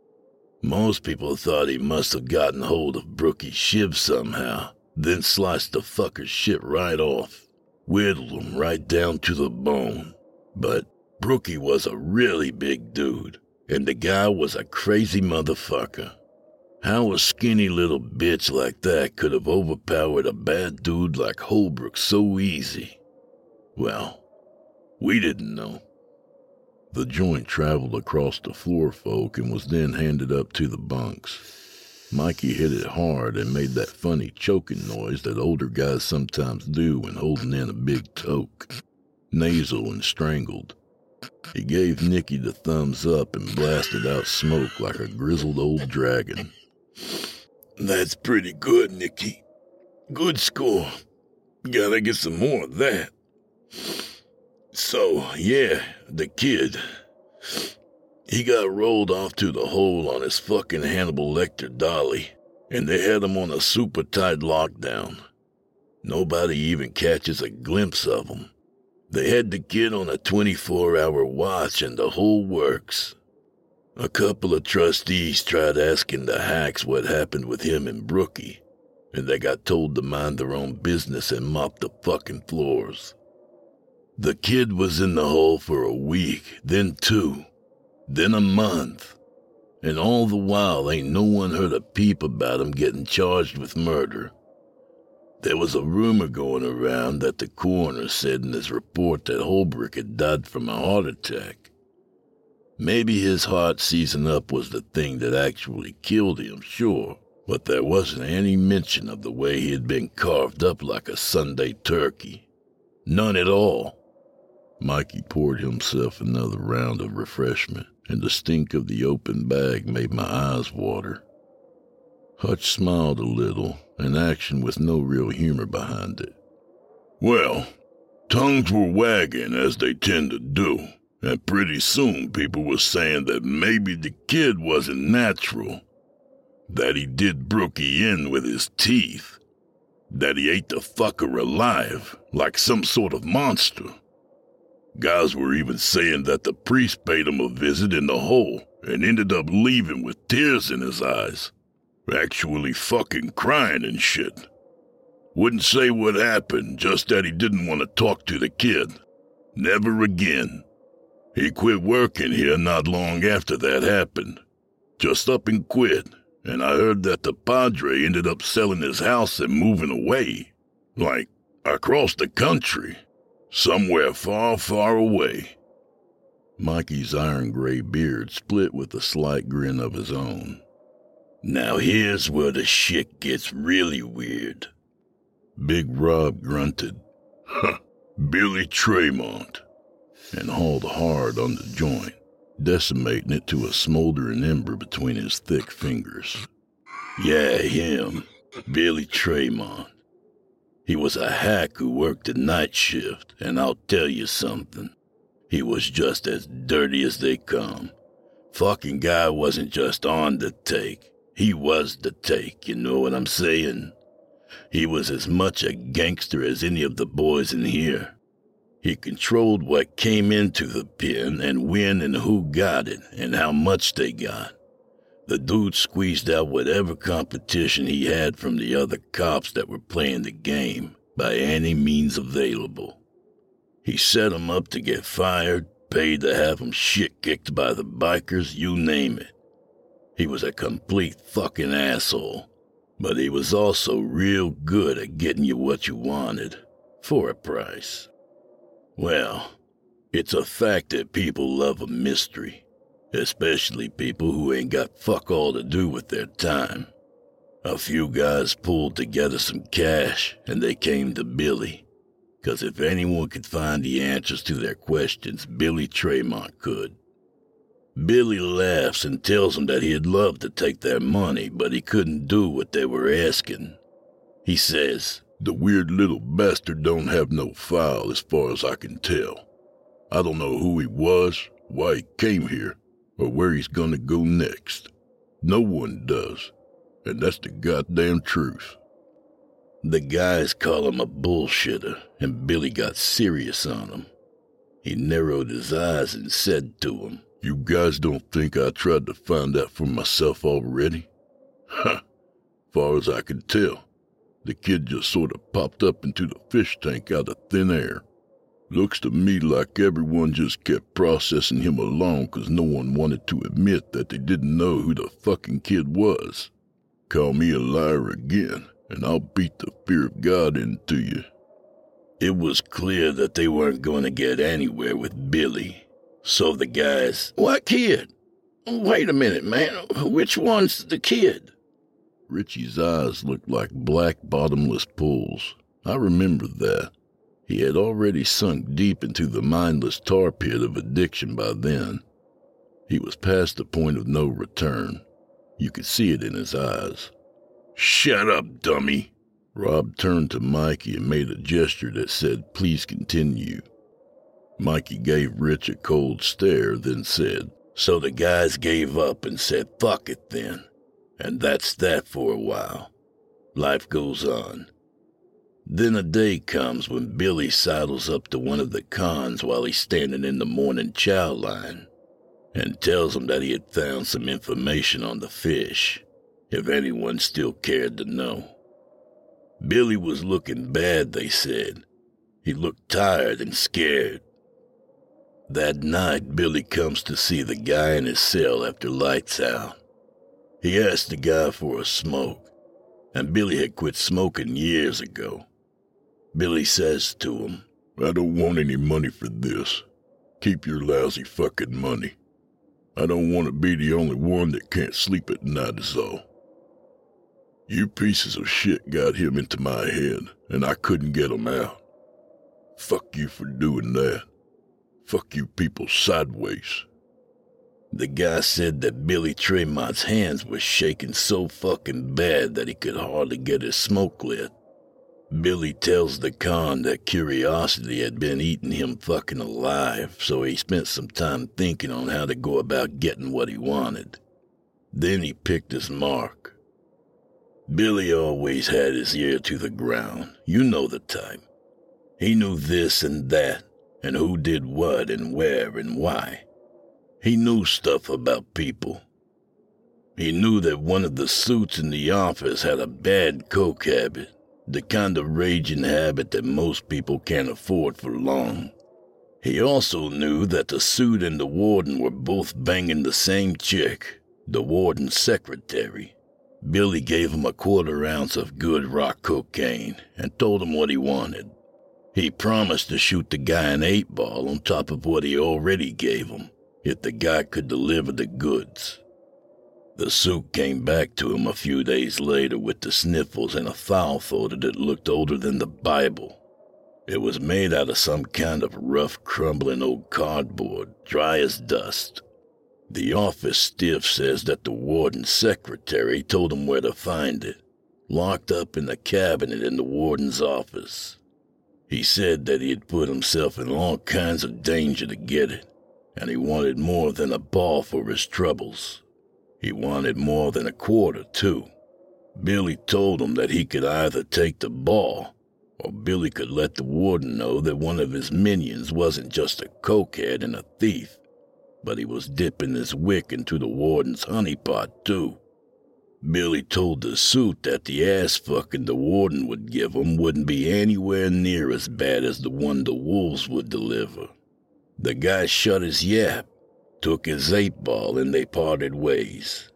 Most people thought he must have gotten hold of Brookie's shiv somehow, then sliced the fucker's shit right off. Whittled him right down to the bone. But Brookie was a really big dude, and the guy was a crazy motherfucker. How a skinny little bitch like that could have overpowered a bad dude like Holbrook so easy? Well, we didn't know. The joint traveled across the floor folk and was then handed up to the bunks. Mikey hit it hard and made that funny choking noise that older guys sometimes do when holding in a big toke. Nasal and strangled. He gave Nicky the thumbs up and blasted out smoke like a grizzled old dragon. That's pretty good, Nicky. Good score. Gotta get some more of that. So, yeah, the kid. He got rolled off to the hole on his fucking Hannibal Lecter dolly, and they had him on a super tight lockdown. Nobody even catches a glimpse of him. They had the kid on a twenty-four hour watch and the whole works. A couple of trustees tried asking the hacks what happened with him and Brookie, and they got told to mind their own business and mop the fucking floors. The kid was in the hole for a week, then two, then a month, and all the while ain't no one heard a peep about him getting charged with murder. There was a rumor going around that the coroner said in his report that Holbrook had died from a heart attack. Maybe his heart seizing up was the thing that actually killed him, sure, but there wasn't any mention of the way he had been carved up like a Sunday turkey. None at all. Mikey poured himself another round of refreshment, and the stink of the open bag made my eyes water. Hutch smiled a little, an action with no real humor behind it. Well, tongues were wagging as they tend to do, and pretty soon people were saying that maybe the kid wasn't natural, that he did Brookie in with his teeth, that he ate the fucker alive like some sort of monster. Guys were even saying that the priest paid him a visit in the hole and ended up leaving with tears in his eyes, actually fucking crying and shit. Wouldn't say what happened, just that he didn't want to talk to the kid. Never again. He quit working here not long after that happened. Just up and quit, and I heard that the padre ended up selling his house and moving away. Like, across the country. Somewhere far, far away. Mikey's iron-gray beard split with a slight grin of his own. Now here's where the shit gets really weird. Big Rob grunted, Huh, Billy Tremont, and hauled hard on the joint, decimating it to a smoldering ember between his thick fingers. Yeah, him, Billy Tremont. He was a hack who worked the night shift, and I'll tell you something. He was just as dirty as they come. Fucking guy wasn't just on the take. He was the take, you know what I'm saying? He was as much a gangster as any of the boys in here. He controlled what came into the pen and when and who got it and how much they got. The dude squeezed out whatever competition he had from the other cops that were playing the game by any means available. He set 'em up to get fired, paid to have 'em shit kicked by the bikers, you name it. He was a complete fucking asshole, but he was also real good at getting you what you wanted, for a price. Well, it's a fact that people love a mystery. Especially people who ain't got fuck all to do with their time. A few guys pulled together some cash, and they came to Billy. 'Cause if anyone could find the answers to their questions, Billy Tremont could. Billy laughs and tells them that he'd love to take their money, but he couldn't do what they were asking. He says, the weird little bastard don't have no file as far as I can tell. I don't know who he was, why he came here, or where he's gonna go next. No one does, and that's the goddamn truth. The guys call him a bullshitter, and Billy got serious on him. He narrowed his eyes and said to him, You guys don't think I tried to find out for myself already? Ha! Far as I can tell, the kid just sort of popped up into the fish tank out of thin air. Looks to me like everyone just kept processing him along 'cause no one wanted to admit that they didn't know who the fucking kid was. Call me a liar again, and I'll beat the fear of God into you. It was clear that they weren't going to get anywhere with Billy. So the guys, What kid? Wait a minute, man. Which one's the kid? Richie's eyes looked like black bottomless pools. I remember that. He had already sunk deep into the mindless tar pit of addiction by then. He was past the point of no return. You could see it in his eyes. Shut up, dummy. Rob turned to Mikey and made a gesture that said, please continue. Mikey gave Rich a cold stare, then said, So the guys gave up and said, fuck it then. And that's that for a while. Life goes on. Then a day comes when Billy sidles up to one of the cons while he's standing in the morning chow line and tells him that he had found some information on the fish, if anyone still cared to know. Billy was looking bad, they said. He looked tired and scared. That night, Billy comes to see the guy in his cell after lights out. He asked the guy for a smoke, and Billy had quit smoking years ago. Billy says to him, I don't want any money for this. Keep your lousy fucking money. I don't want to be the only one that can't sleep at night is all. You pieces of shit got him into my head, and I couldn't get him out. Fuck you for doing that. Fuck you people sideways. The guy said that Billy Tremont's hands were shaking so fucking bad that he could hardly get his smoke lit. Billy tells the con that curiosity had been eating him fucking alive, so he spent some time thinking on how to go about getting what he wanted. Then he picked his mark. Billy always had his ear to the ground. You know the type. He knew this and that, and who did what and where and why. He knew stuff about people. He knew that one of the suits in the office had a bad coke habit, the kind of raging habit that most people can't afford for long. He also knew that the suit and the warden were both banging the same chick, the warden's secretary. Billy gave him a quarter ounce of good rock cocaine and told him what he wanted. He promised to shoot the guy an eight ball on top of what he already gave him, if the guy could deliver the goods. The suit came back to him a few days later with the sniffles and a file folder that looked older than the Bible. It was made out of some kind of rough, crumbling old cardboard, dry as dust. The office stiff says that the warden's secretary told him where to find it, locked up in the cabinet in the warden's office. He said that he had put himself in all kinds of danger to get it, and he wanted more than a ball for his troubles. He wanted more than a quarter, too. Billy told him that he could either take the ball, or Billy could let the warden know that one of his minions wasn't just a cokehead and a thief, but he was dipping his wick into the warden's honeypot, too. Billy told the suit that the ass-fucking the warden would give him wouldn't be anywhere near as bad as the one the wolves would deliver. The guy shut his yap, took his eight ball, and they parted ways.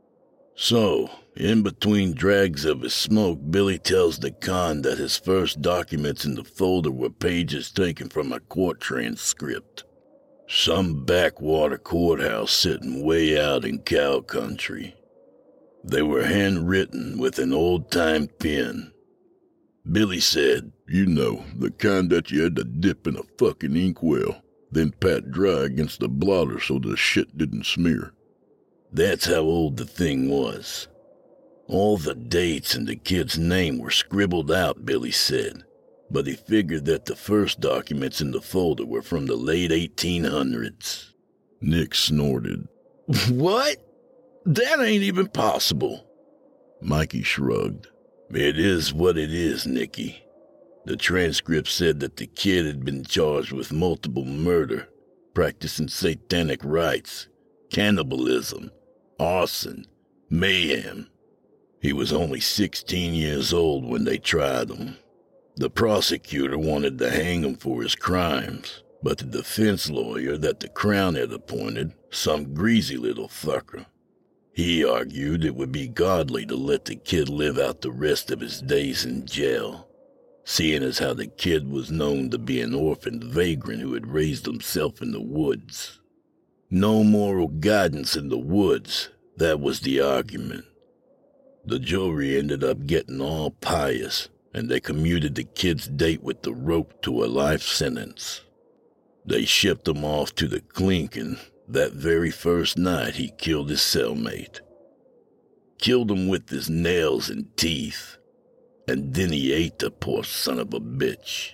So, in between drags of his smoke, Billy tells the con that his first documents in the folder were pages taken from a court transcript. Some backwater courthouse sitting way out in cow country. They were handwritten with an old-time pen. Billy said, You know, the kind that you had to dip in a fucking inkwell, then pat dry against the blotter so the shit didn't smear. That's how old the thing was. All the dates and the kid's name were scribbled out, Billy said, but he figured that the first documents in the folder were from the late eighteen hundreds. Nick snorted. What? That ain't even possible. Mikey shrugged. It is what it is, Nicky. The transcript said that the kid had been charged with multiple murder, practicing satanic rites, cannibalism, arson, mayhem. He was only sixteen years old when they tried him. The prosecutor wanted to hang him for his crimes, but the defense lawyer that the Crown had appointed, some greasy little fucker, he argued it would be godly to let the kid live out the rest of his days in jail, seeing as how the kid was known to be an orphaned vagrant who had raised himself in the woods. No moral guidance in the woods, that was the argument. The jury ended up getting all pious, and they commuted the kid's date with the rope to a life sentence. They shipped him off to the clink, and that very first night he killed his cellmate. killed him with his nails and teeth. And then he ate the poor son of a bitch.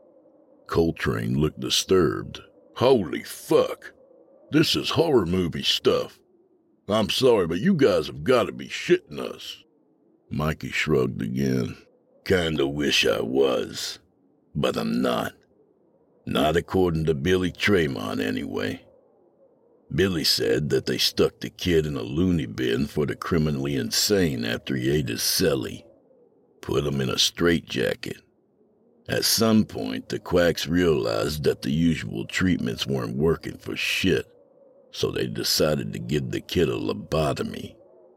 Coltrane looked disturbed. Holy fuck. This is horror movie stuff. I'm sorry, but you guys have got to be shitting us. Mikey shrugged again. Kinda wish I was, but I'm not. Not according to Billy Tremont, anyway. Billy said that they stuck the kid in a loony bin for the criminally insane after he ate his celly. Put him in a straitjacket. At some point, the quacks realized that the usual treatments weren't working for shit, so they decided to give the kid a lobotomy.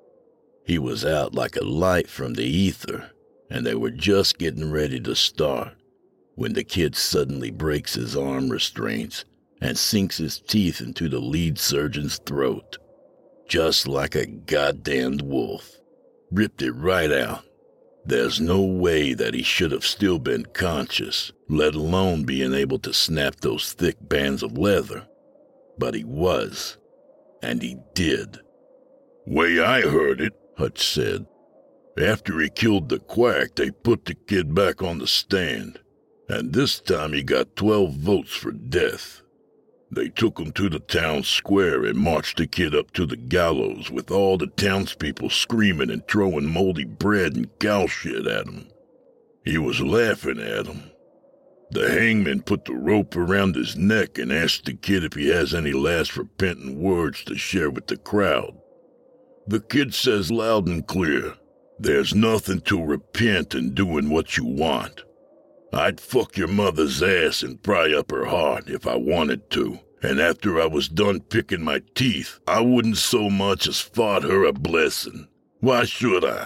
He was out like a light from the ether, and they were just getting ready to start when the kid suddenly breaks his arm restraints and sinks his teeth into the lead surgeon's throat, just like a goddamned wolf. Ripped it right out. There's no way that he should have still been conscious, let alone being able to snap those thick bands of leather. But he was, and he did. Way I heard it, Hutch said, after he killed the quack, they put the kid back on the stand, and this time he got twelve votes for death. They took him to the town square and marched the kid up to the gallows with all the townspeople screaming and throwing moldy bread and cow shit at him. He was laughing at them. The hangman put the rope around his neck and asked the kid if he has any last repentant words to share with the crowd. The kid says loud and clear, "There's nothing to repent in doing what you want. I'd fuck your mother's ass and pry up her heart if I wanted to, and after I was done picking my teeth, I wouldn't so much as fart her a blessing. Why should I?"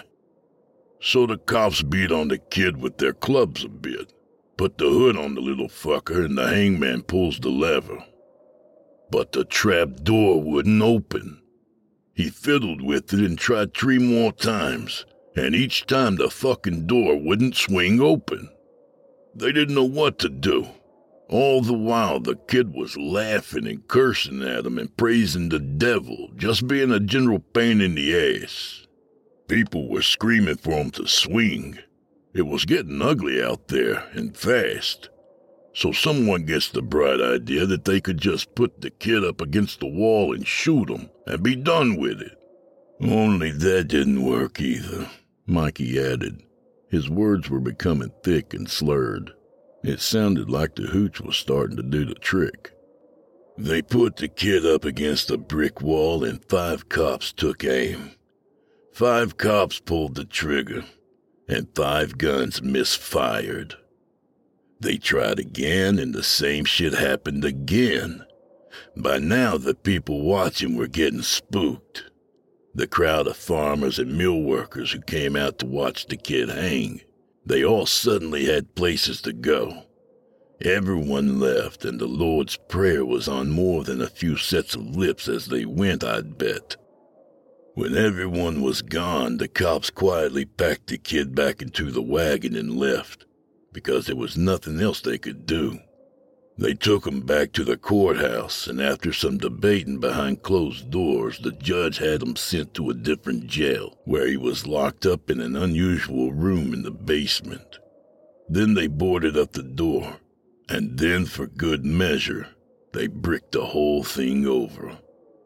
So the cops beat on the kid with their clubs a bit, put the hood on the little fucker, and the hangman pulls the lever. But the trap door wouldn't open. He fiddled with it and tried three more times, and each time the fucking door wouldn't swing open. They didn't know what to do. All the while, the kid was laughing and cursing at him and praising the devil, just being a general pain in the ass. People were screaming for him to swing. It was getting ugly out there, and fast. So someone gets the bright idea that they could just put the kid up against the wall and shoot him, and be done with it. Only that didn't work either, Mikey added. His words were becoming thick and slurred. It sounded like the hooch was starting to do the trick. They put the kid up against a brick wall and five cops took aim. Five cops pulled the trigger, and five guns misfired. They tried again, and the same shit happened again. By now, the people watching were getting spooked. The crowd of farmers and mill workers who came out to watch the kid hang, they all suddenly had places to go. Everyone left, and the Lord's Prayer was on more than a few sets of lips as they went, I'd bet. When everyone was gone, the cops quietly packed the kid back into the wagon and left, because there was nothing else they could do. They took him back to the courthouse, and after some debating behind closed doors, the judge had him sent to a different jail, where he was locked up in an unusual room in the basement. Then they boarded up the door, and then, for good measure, they bricked the whole thing over.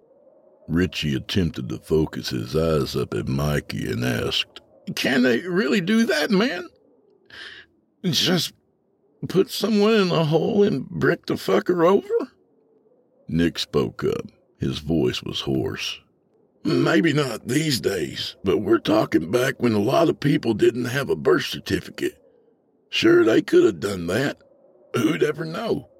Richie attempted to focus his eyes up at Mikey and asked, "Can they really do that, man? Just put someone in a hole and brick the fucker over?" Nick spoke up. His voice was hoarse. "Maybe not these days, but we're talking back when a lot of people didn't have a birth certificate. Sure, they could have done that. Who'd ever know?"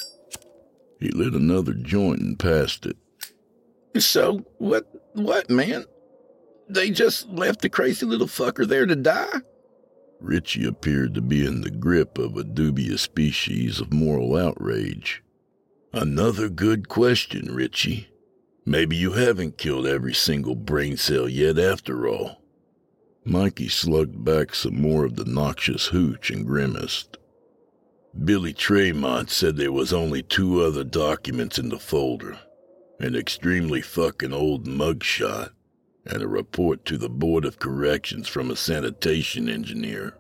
He lit another joint and passed it. "So, what, what, man? They just left the crazy little fucker there to die?" Richie appeared to be in the grip of a dubious species of moral outrage. Another good question, Richie. Maybe you haven't killed every single brain cell yet after all. Mikey slugged back some more of the noxious hooch and grimaced. Billy Tremont said there was only two other documents in the folder. An extremely fucking old mugshot and a report to the Board of Corrections from a sanitation engineer.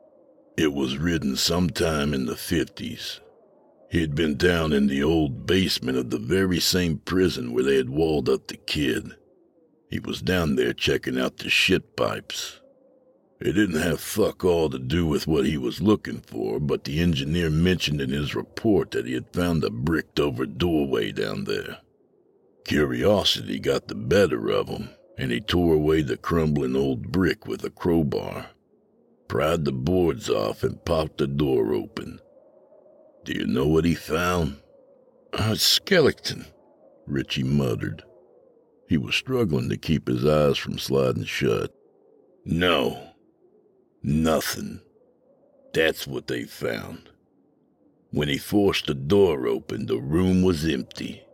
It was written sometime in the fifties. He'd been down in the old basement of the very same prison where they had walled up the kid. He was down there checking out the shit pipes. It didn't have fuck all to do with what he was looking for, but the engineer mentioned in his report that he had found a bricked-over doorway down there. Curiosity got the better of him, and he tore away the crumbling old brick with a crowbar, pried the boards off, and popped the door open. Do you know what he found? A skeleton, Richie muttered. He was struggling to keep his eyes from sliding shut. No. Nothing. That's what they found. When he forced the door open, the room was empty.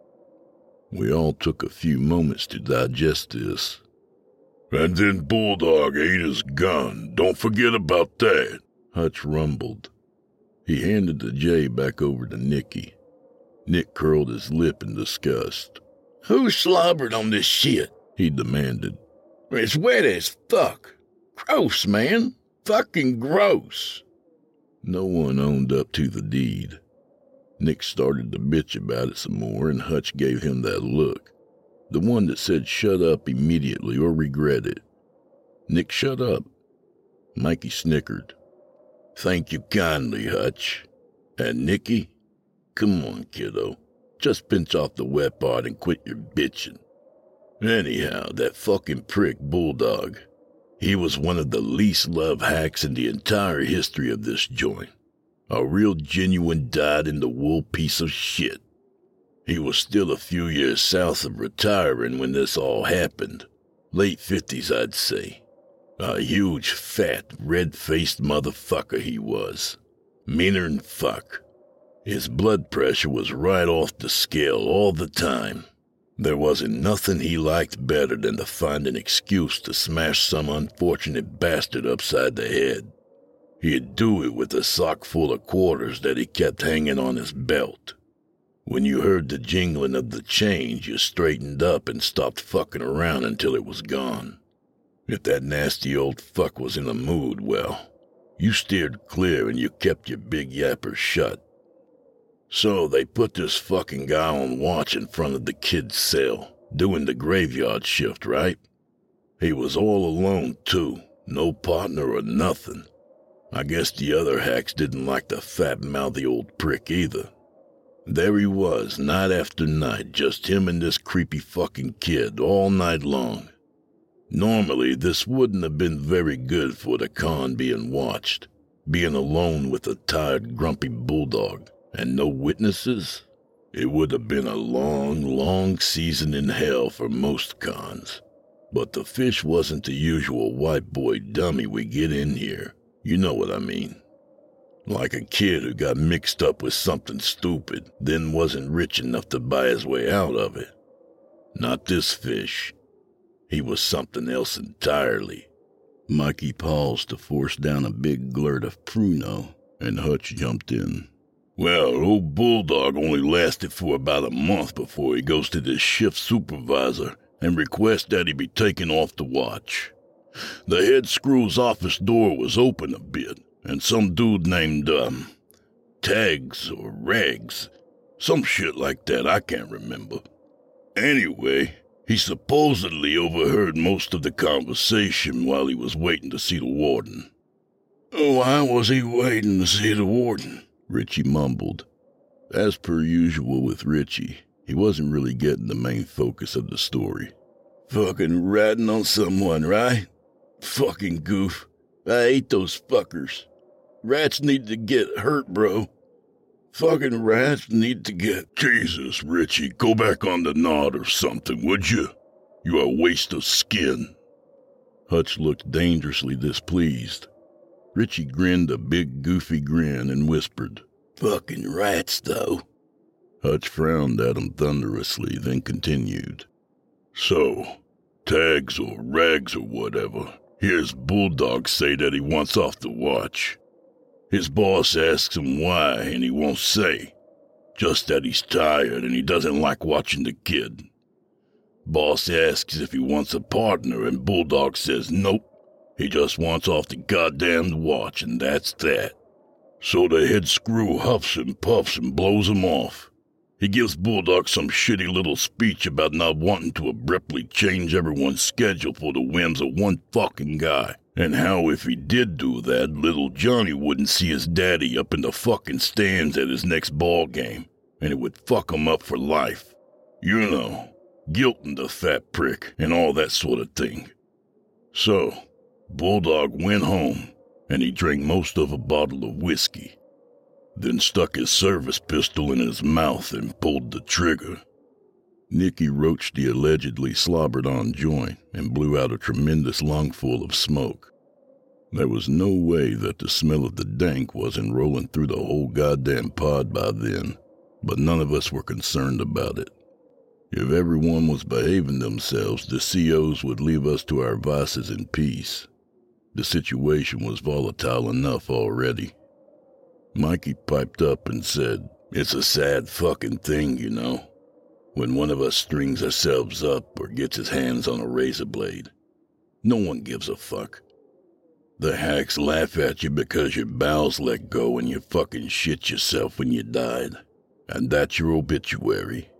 We all took a few moments to digest this. And then Bulldog ate his gun. Don't forget about that, Hutch rumbled. He handed the J back over to Nicky. Nick curled his lip in disgust. Who slobbered on this shit? He demanded. It's wet as fuck. Gross, man. Fucking gross. No one owned up to the deed. Nick started to bitch about it some more, and Hutch gave him that look. The one that said shut up immediately or regret it. Nick shut up. Mikey snickered. Thank you kindly, Hutch. And Nicky, come on, kiddo. Just pinch off the wet part and quit your bitching. Anyhow, that fucking prick Bulldog, he was one of the least loved hacks in the entire history of this joint. A real genuine dyed-in-the-wool piece of shit. He was still a few years south of retiring when this all happened. Late fifties, I'd say. A huge, fat, red-faced motherfucker he was. Meaner'n fuck. His blood pressure was right off the scale all the time. There wasn't nothing he liked better than to find an excuse to smash some unfortunate bastard upside the head. He'd do it with a sock full of quarters that he kept hanging on his belt. When you heard the jingling of the change, you straightened up and stopped fucking around until it was gone. If that nasty old fuck was in a mood, well, you steered clear and you kept your big yapper shut. So they put this fucking guy on watch in front of the kid's cell, doing the graveyard shift, right? He was all alone, too, no partner or nothing. I guess the other hacks didn't like the fat-mouthy old prick either. There he was, night after night, just him and this creepy fucking kid, all night long. Normally, this wouldn't have been very good for the con being watched, being alone with a tired, grumpy Bulldog, and no witnesses. It would have been a long, long season in hell for most cons. But the fish wasn't the usual white boy dummy we get in here. You know what I mean. Like a kid who got mixed up with something stupid, then wasn't rich enough to buy his way out of it. Not this fish. He was something else entirely. Mikey paused to force down a big glurt of Pruno, and Hutch jumped in. Well, old Bulldog only lasted for about a month before he goes to this shift supervisor and requests that he be taken off the watch. The head screw's office door was open a bit, and some dude named, um, Tags or Rags, some shit like that, I can't remember. Anyway, he supposedly overheard most of the conversation while he was waiting to see the warden. Why was he waiting to see the warden? Richie mumbled. As per usual with Richie, he wasn't really getting the main focus of the story. Fucking ratting on someone, right? Fucking goof. I hate those fuckers. Rats need to get hurt, bro. Fucking rats need to get... Jesus, Richie, go back on the knot or something, would you? You're a waste of skin. Hutch looked dangerously displeased. Richie grinned a big, goofy grin and whispered, Fucking rats, though. Hutch frowned at him thunderously, then continued. So, Tags or Rags or whatever, hears Bulldog say that he wants off the watch. His boss asks him why, and he won't say. Just that he's tired and he doesn't like watching the kid. Boss asks if he wants a partner, and Bulldog says nope. He just wants off the goddamn watch, and that's that. So the head screw huffs and puffs and blows him off. He gives Bulldog some shitty little speech about not wanting to abruptly change everyone's schedule for the whims of one fucking guy, and how if he did do that, little Johnny wouldn't see his daddy up in the fucking stands at his next ball game, and it would fuck him up for life. You know, guilting the fat prick and all that sort of thing. So, Bulldog went home, and he drank most of a bottle of whiskey, then stuck his service pistol in his mouth and pulled the trigger. Nicky roached the allegedly slobbered-on joint and blew out a tremendous lungful of smoke. There was no way that the smell of the dank wasn't rolling through the whole goddamn pod by then, but none of us were concerned about it. If everyone was behaving themselves, the C Os would leave us to our vices in peace. The situation was volatile enough already. Mikey piped up and said, "It's a sad fucking thing, you know, when one of us strings ourselves up or gets his hands on a razor blade. No one gives a fuck. The hacks laugh at you because your bowels let go and you fucking shit yourself when you died, and that's your obituary.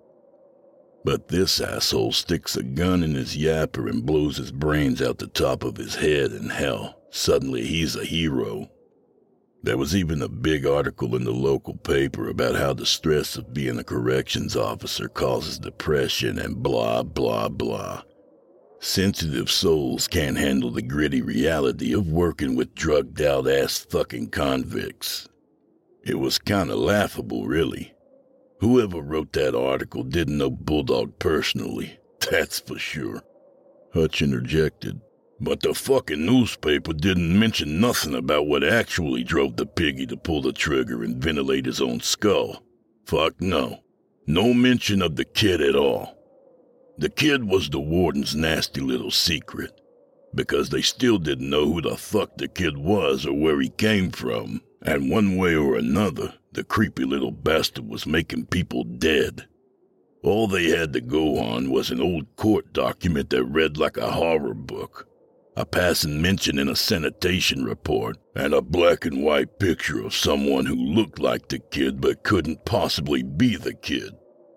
But this asshole sticks a gun in his yapper and blows his brains out the top of his head, and hell, suddenly he's a hero." There was even a big article in the local paper about how the stress of being a corrections officer causes depression and blah, blah, blah. Sensitive souls can't handle the gritty reality of working with drugged-out ass fucking convicts. It was kinda laughable, really. Whoever wrote that article didn't know Bulldog personally, that's for sure. Hutch interjected, "But the fucking newspaper didn't mention nothing about what actually drove the piggy to pull the trigger and ventilate his own skull. Fuck no. No mention of the kid at all. The kid was the warden's nasty little secret, because they still didn't know who the fuck the kid was or where he came from, and one way or another, the creepy little bastard was making people dead. All they had to go on was an old court document that read like a horror book, a passing mention in a sanitation report, and a black and white picture of someone who looked like the kid but couldn't possibly be the kid."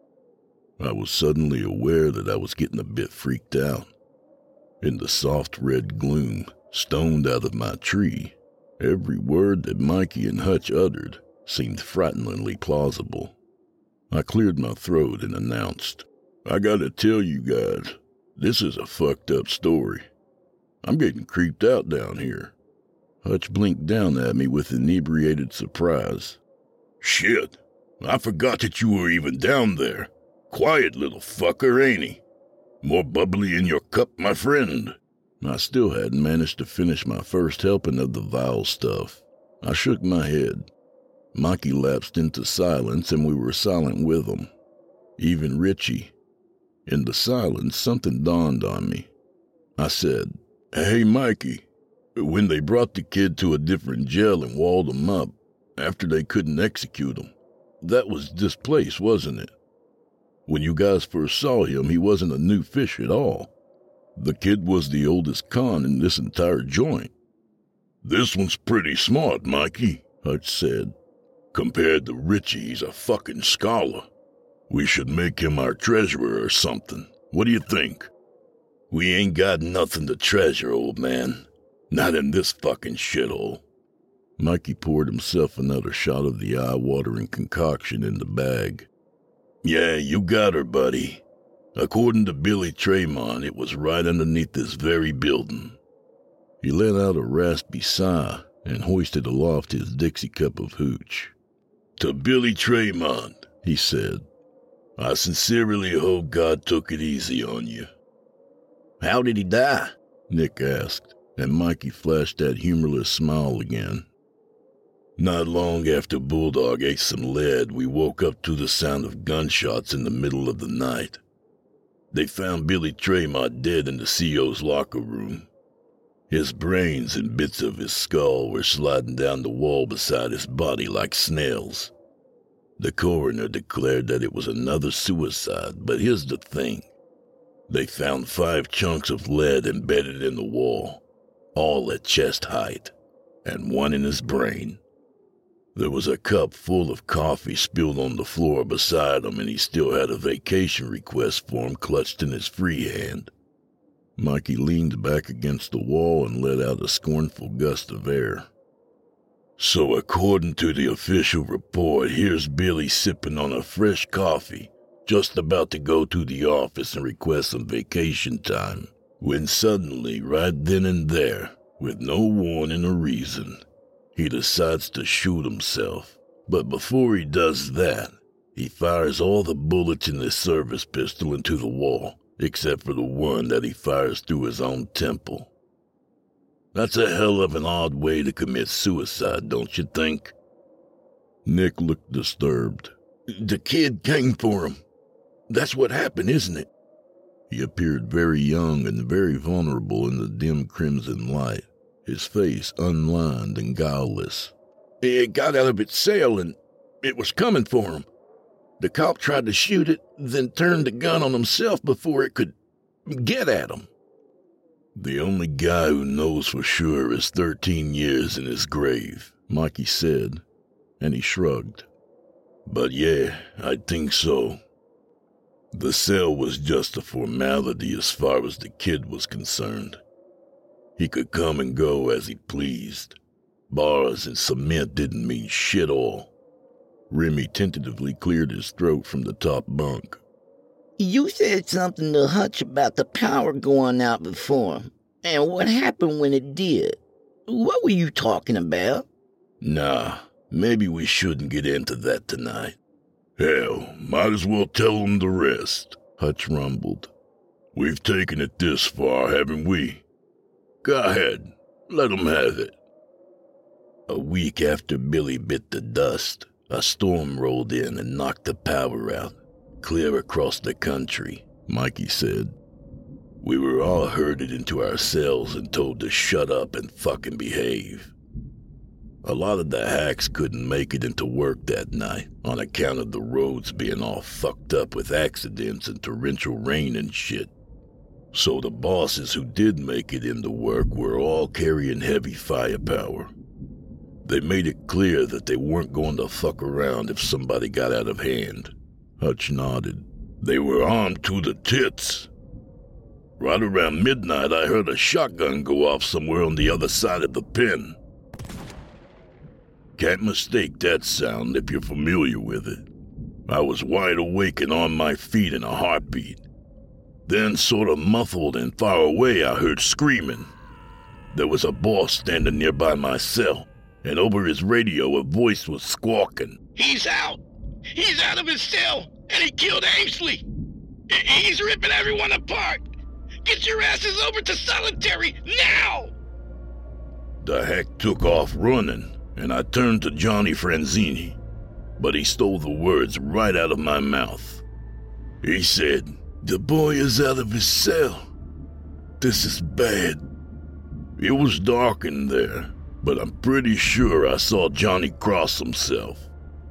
I was suddenly aware that I was getting a bit freaked out. In the soft red gloom, stoned out of my tree, every word that Mikey and Hutch uttered seemed frighteningly plausible. I cleared my throat and announced, "I gotta tell you guys, this is a fucked up story. I'm getting creeped out down here." Hutch blinked down at me with inebriated surprise. "Shit, I forgot that you were even down there. Quiet little fucker, ain't he? More bubbly in your cup, my friend." I still hadn't managed to finish my first helping of the vile stuff. I shook my head. Mikey lapsed into silence, and we were silent with him. Even Richie. In the silence, something dawned on me. I said, "Hey, Mikey, when they brought the kid to a different jail and walled him up, after they couldn't execute him, that was this place, wasn't it? When you guys first saw him, he wasn't a new fish at all. The kid was the oldest con in this entire joint." "This one's pretty smart, Mikey," Hutch said. "Compared to Richie, he's a fucking scholar. We should make him our treasurer or something. What do you think?" "We ain't got nothing to treasure, old man. Not in this fucking shithole." Mikey poured himself another shot of the eye-watering concoction in the bag. "Yeah, you got her, buddy. According to Billy Tremont, it was right underneath this very building." He let out a raspy sigh and hoisted aloft his Dixie cup of hooch. "To Billy Tremont," he said, "I sincerely hope God took it easy on you." "How did he die?" Nick asked, and Mikey flashed that humorless smile again. "Not long after Bulldog ate some lead, we woke up to the sound of gunshots in the middle of the night. They found Billy Tremont dead in the C O's locker room. His brains and bits of his skull were sliding down the wall beside his body like snails. The coroner declared that it was another suicide, but here's the thing. They found five chunks of lead embedded in the wall, all at chest height, and one in his brain. There was a cup full of coffee spilled on the floor beside him, and he still had a vacation request form clutched in his free hand. Mikey leaned back against the wall and let out a scornful gust of air. So according to the official report, here's Billy sipping on a fresh coffee, just about to go to the office and request some vacation time, when suddenly, right then and there, with no warning or reason, he decides to shoot himself. But before he does that, he fires all the bullets in his service pistol into the wall, except for the one that he fires through his own temple. That's a hell of an odd way to commit suicide, don't you think? Nick looked disturbed. The kid came for him. That's what happened, isn't it? He appeared very young and very vulnerable in the dim crimson light, his face unlined and guileless. It got out of its cell and it was coming for him. The cop tried to shoot it, then turned the gun on himself before it could get at him. The only guy who knows for sure is thirteen years in his grave, Mikey said, and he shrugged. But yeah, I think so. The cell was just a formality as far as the kid was concerned. He could come and go as he pleased. Bars and cement didn't mean shit all. Remy tentatively cleared his throat from the top bunk. You said something to Hutch about the power going out before, and what happened when it did. What were you talking about? Nah, maybe we shouldn't get into that tonight. Hell, might as well tell them the rest, Hutch rumbled. We've taken it this far, haven't we? Go ahead, let them have it. A week after Billy bit the dust, a storm rolled in and knocked the power out, clear across the country, Mikey said. We were all herded into our cells and told to shut up and fucking behave. A lot of the hacks couldn't make it into work that night on account of the roads being all fucked up with accidents and torrential rain and shit. So the bosses who did make it into work were all carrying heavy firepower. They made it clear that they weren't going to fuck around if somebody got out of hand. Hutch nodded. They were armed to the tits. Right around midnight, I heard a shotgun go off somewhere on the other side of the pen. Can't mistake that sound if you're familiar with it. I was wide awake and on my feet in a heartbeat. Then, sort of muffled and far away, I heard screaming. There was a boss standing nearby my cell, and over his radio a voice was squawking. He's out! He's out of his cell, and he killed Ainsley! He's ripping everyone apart! Get your asses over to solitary, now! The hack took off running, and I turned to Johnny Franzini, but he stole the words right out of my mouth. He said, "The boy is out of his cell. This is bad." It was dark in there, but I'm pretty sure I saw Johnny cross himself.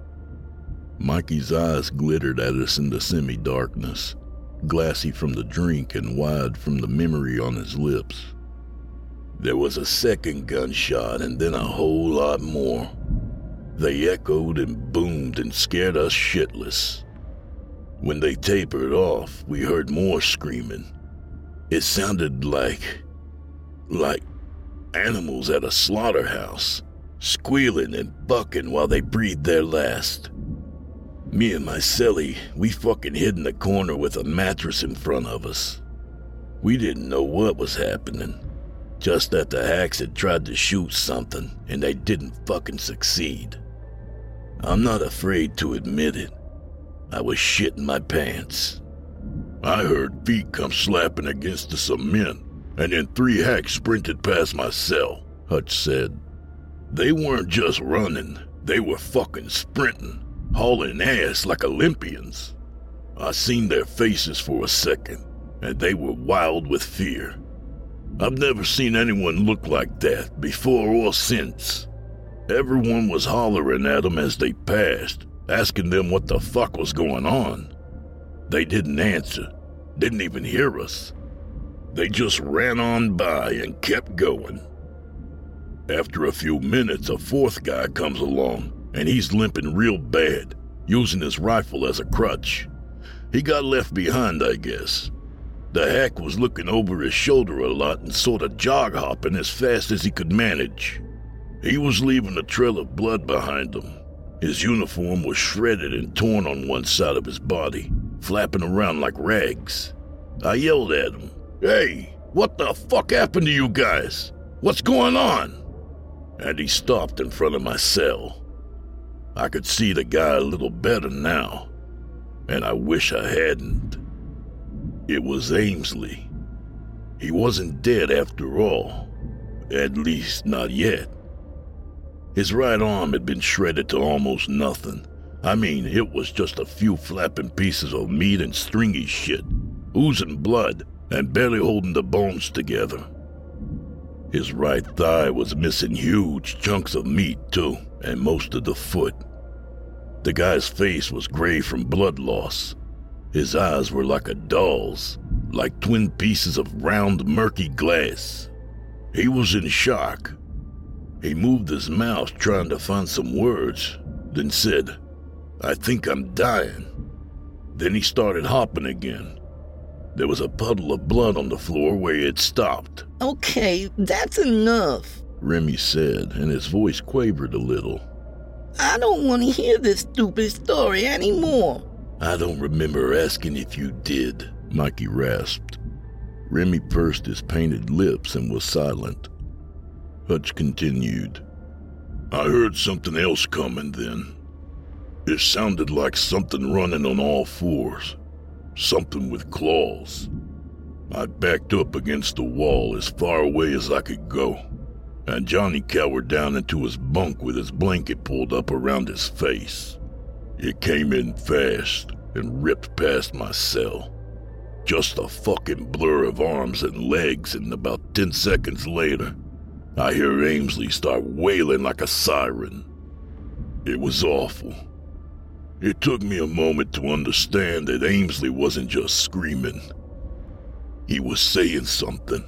Mikey's eyes glittered at us in the semi-darkness, glassy from the drink and wide from the memory on his lips. There was a second gunshot and then a whole lot more. They echoed and boomed and scared us shitless. When they tapered off, we heard more screaming. It sounded like... like animals at a slaughterhouse, squealing and bucking while they breathed their last. Me and my cellie, we fucking hid in the corner with a mattress in front of us. We didn't know what was happening, just that the hacks had tried to shoot something and they didn't fucking succeed. I'm not afraid to admit it. I was shitting my pants. I heard feet come slapping against the cement, and then three hacks sprinted past my cell, Hutch said. They weren't just running, they were fucking sprinting, hauling ass like Olympians. I seen their faces for a second, and they were wild with fear. I've never seen anyone look like that before or since. Everyone was hollering at them as they passed, asking them what the fuck was going on. They didn't answer, Didn't even hear us. They just ran on by and kept going. After a few minutes, a fourth guy comes along, and he's limping real bad, using his rifle as a crutch. He got left behind, I guess. The hack was looking over his shoulder a lot and sort of jog-hopping as fast as he could manage. He was leaving a trail of blood behind him. His uniform was shredded and torn on one side of his body, flapping around like rags. I yelled at him, "Hey, what the fuck happened to you guys? What's going on?" And he stopped in front of my cell. I could see the guy a little better now, and I wish I hadn't. It was Amesley. He wasn't dead after all, at least not yet. His right arm had been shredded to almost nothing. I mean, it was just a few flapping pieces of meat and stringy shit, oozing blood and barely holding the bones together. His right thigh was missing huge chunks of meat too, and most of the foot. The guy's face was gray from blood loss. His eyes were like a doll's, like twin pieces of round, murky glass. He was in shock. He moved his mouth trying to find some words, then said, "I think I'm dying." Then he started hopping again. There was a puddle of blood on the floor where he had stopped. Okay, that's enough, Remy said, and his voice quavered a little. I don't want to hear this stupid story anymore. I don't remember asking if you did, Mikey rasped. Remy pursed his painted lips and was silent. Hutch continued. I heard something else coming then. It sounded like something running on all fours. Something with claws. I backed up against the wall as far away as I could go, and Johnny cowered down into his bunk with his blanket pulled up around his face. It came in fast and ripped past my cell. Just a fucking blur of arms and legs, and about ten seconds later, I hear Amesley start wailing like a siren. It was awful. It took me a moment to understand that Amesley wasn't just screaming. He was saying something.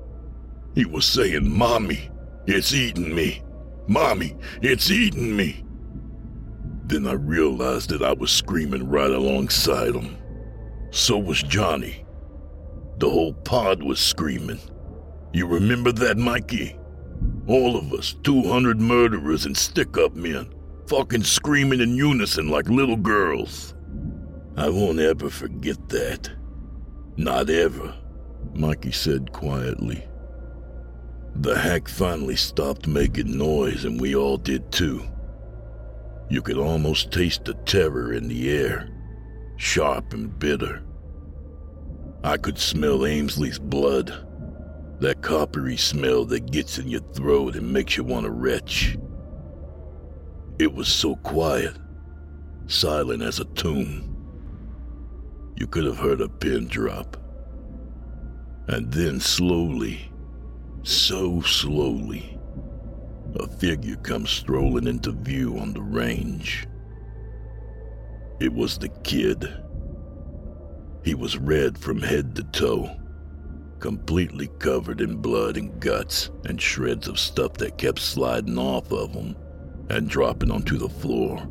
He was saying, "Mommy, it's eating me. Mommy, it's eating me." Then I realized that I was screaming right alongside him. So was Johnny. The whole pod was screaming. You remember that, Mikey? All of us, two hundred murderers and stick-up men, fucking screaming in unison like little girls. I won't ever forget that. Not ever, Mikey said quietly. The hack finally stopped making noise, and we all did too. You could almost taste the terror in the air, sharp and bitter. I could smell Amesley's blood, that coppery smell that gets in your throat and makes you want to retch. It was so quiet, silent as a tomb. You could have heard a pin drop. And then slowly, so slowly, a figure comes strolling into view on the range. It was the kid. He was red from head to toe, completely covered in blood and guts and shreds of stuff that kept sliding off of him and dropping onto the floor.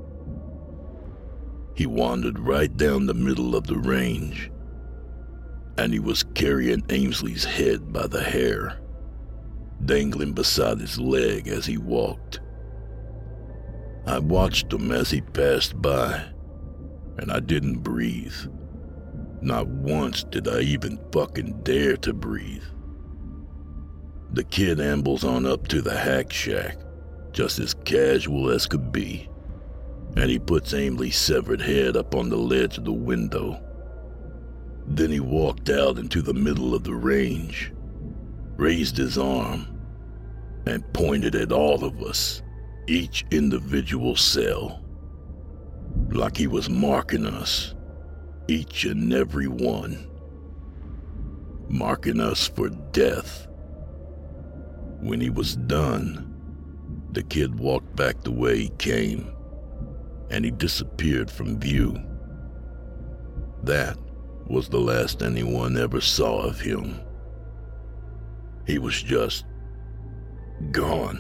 He wandered right down the middle of the range, and he was carrying Amesley's head by the hair, dangling beside his leg as he walked. I watched him as he passed by, and I didn't breathe. Not once did I even fucking dare to breathe. The kid ambles on up to the hack shack, just as casual as could be, and he puts Amesley's severed head up on the ledge of the window. Then he walked out into the middle of the range, raised his arm, and pointed at all of us, each individual cell, like he was marking us, each and every one, marking us for death. When he was done, the kid walked back the way he came, and he disappeared from view. That was the last anyone ever saw of him. He was just gone.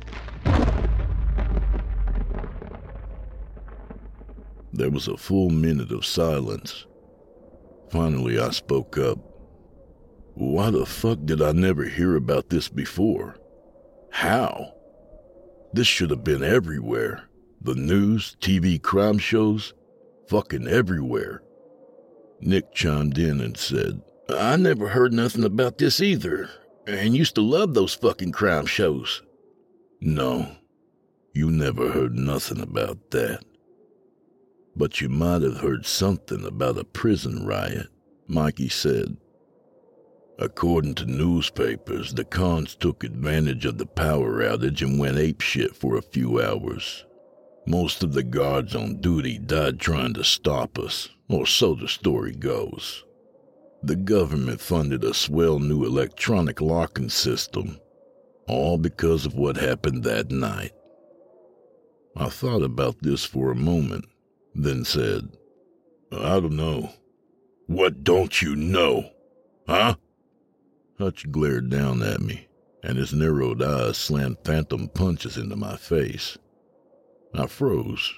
There was a full minute of silence. Finally, I spoke up. Why the fuck did I never hear about this before? How? This should have been everywhere. The news, T V crime shows, fucking everywhere. Nick chimed in and said, I never heard nothing about this either, and used to love those fucking crime shows. No, you never heard nothing about that. But you might have heard something about a prison riot, Mikey said. According to newspapers, the cons took advantage of the power outage and went apeshit for a few hours. Most of the guards on duty died trying to stop us, or so the story goes. The government funded a swell new electronic locking system, all because of what happened that night. I thought about this for a moment, then said, I don't know. What don't you know? Huh? Hutch glared down at me, and his narrowed eyes slammed phantom punches into my face. I froze.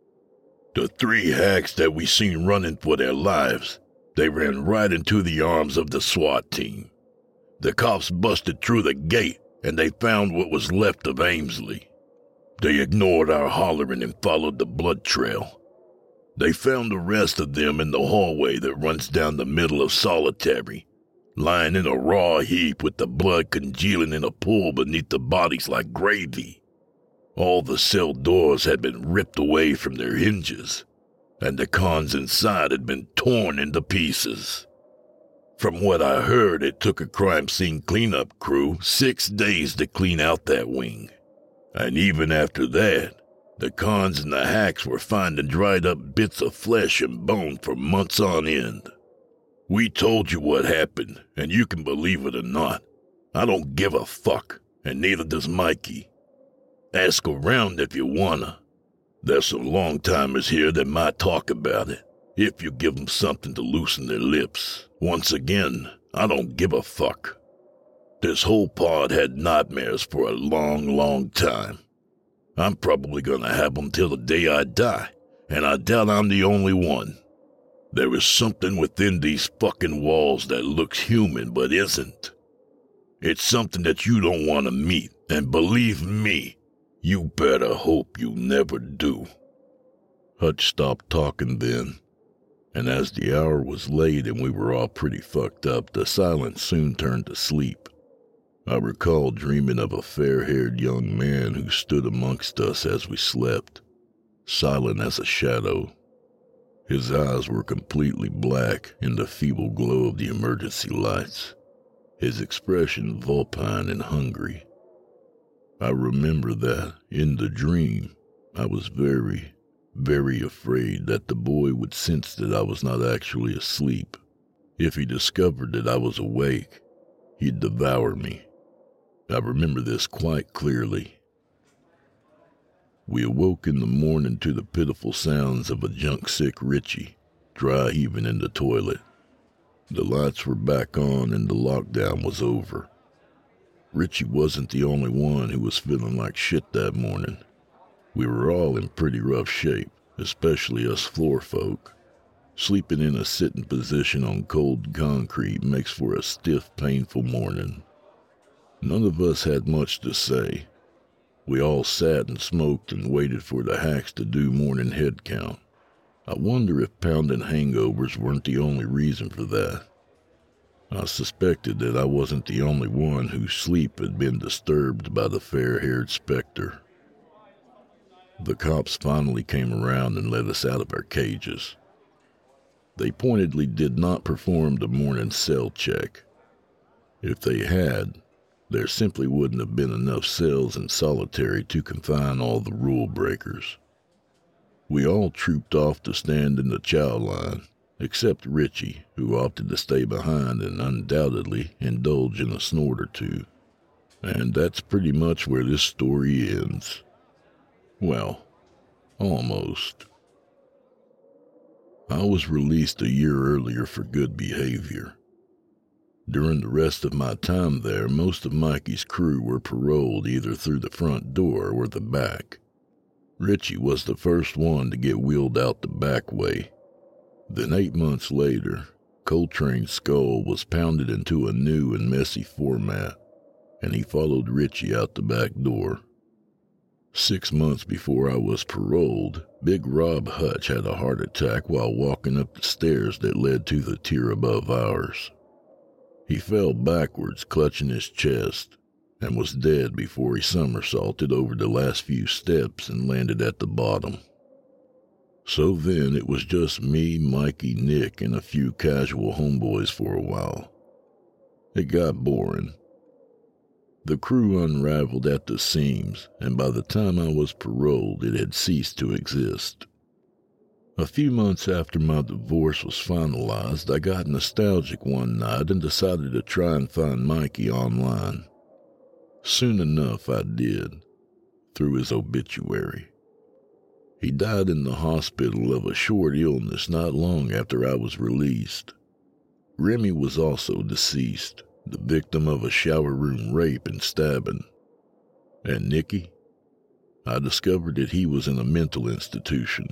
The three hacks that we seen running for their lives, they ran right into the arms of the SWAT team. The cops busted through the gate, and they found what was left of Amesley. They ignored our hollering and followed the blood trail. They found the rest of them in the hallway that runs down the middle of Solitary, lying in a raw heap with the blood congealing in a pool beneath the bodies like gravy. All the cell doors had been ripped away from their hinges, and the cons inside had been torn into pieces. From what I heard, it took a crime scene cleanup crew six days to clean out that wing. And even after that, the cons and the hacks were finding dried up bits of flesh and bone for months on end. We told you what happened, and you can believe it or not. I don't give a fuck, and neither does Mikey. Ask around if you wanna. There's some long-timers here that might talk about it, if you give them something to loosen their lips. Once again, I don't give a fuck. This whole pod had nightmares for a long, long time. I'm probably gonna have them till the day I die, and I doubt I'm the only one. There is something within these fucking walls that looks human but isn't. It's something that you don't want to meet, and believe me, you better hope you never do. Hutch stopped talking then, and as the hour was late and we were all pretty fucked up, the silence soon turned to sleep. I recall dreaming of a fair-haired young man who stood amongst us as we slept, silent as a shadow. His eyes were completely black in the feeble glow of the emergency lights, his expression vulpine and hungry. I remember that, in the dream, I was very, very afraid that the boy would sense that I was not actually asleep. If he discovered that I was awake, he'd devour me. I remember this quite clearly. We awoke in the morning to the pitiful sounds of a junk-sick Richie, dry heaving in the toilet. The lights were back on and the lockdown was over. Richie wasn't the only one who was feeling like shit that morning. We were all in pretty rough shape, especially us floor folk. Sleeping in a sitting position on cold concrete makes for a stiff, painful morning. None of us had much to say. We all sat and smoked and waited for the hacks to do morning head count. I wonder if pounding hangovers weren't the only reason for that. I suspected that I wasn't the only one whose sleep had been disturbed by the fair-haired specter. The cops finally came around and let us out of our cages. They pointedly did not perform the morning cell check. If they had, there simply wouldn't have been enough cells in Solitary to confine all the rule breakers. We all trooped off to stand in the chow line, except Richie, who opted to stay behind and undoubtedly indulge in a snort or two. And that's pretty much where this story ends. Well, almost. I was released a year earlier for good behavior. During the rest of my time there, most of Mikey's crew were paroled either through the front door or the back. Richie was the first one to get wheeled out the back way. Then eight months later, Coltrane's skull was pounded into a new and messy format, and he followed Richie out the back door. Six months before I was paroled, Big Rob Hutch had a heart attack while walking up the stairs that led to the tier above ours. He fell backwards, clutching his chest, and was dead before he somersaulted over the last few steps and landed at the bottom. So then it was just me, Mikey, Nick, and a few casual homeboys for a while. It got boring. The crew unraveled at the seams, and by the time I was paroled, it had ceased to exist. A few months after my divorce was finalized, I got nostalgic one night and decided to try and find Mikey online. Soon enough, I did, through his obituary. He died in the hospital of a short illness not long after I was released. Remy was also deceased, the victim of a shower room rape and stabbing. And Nicky? I discovered that he was in a mental institution.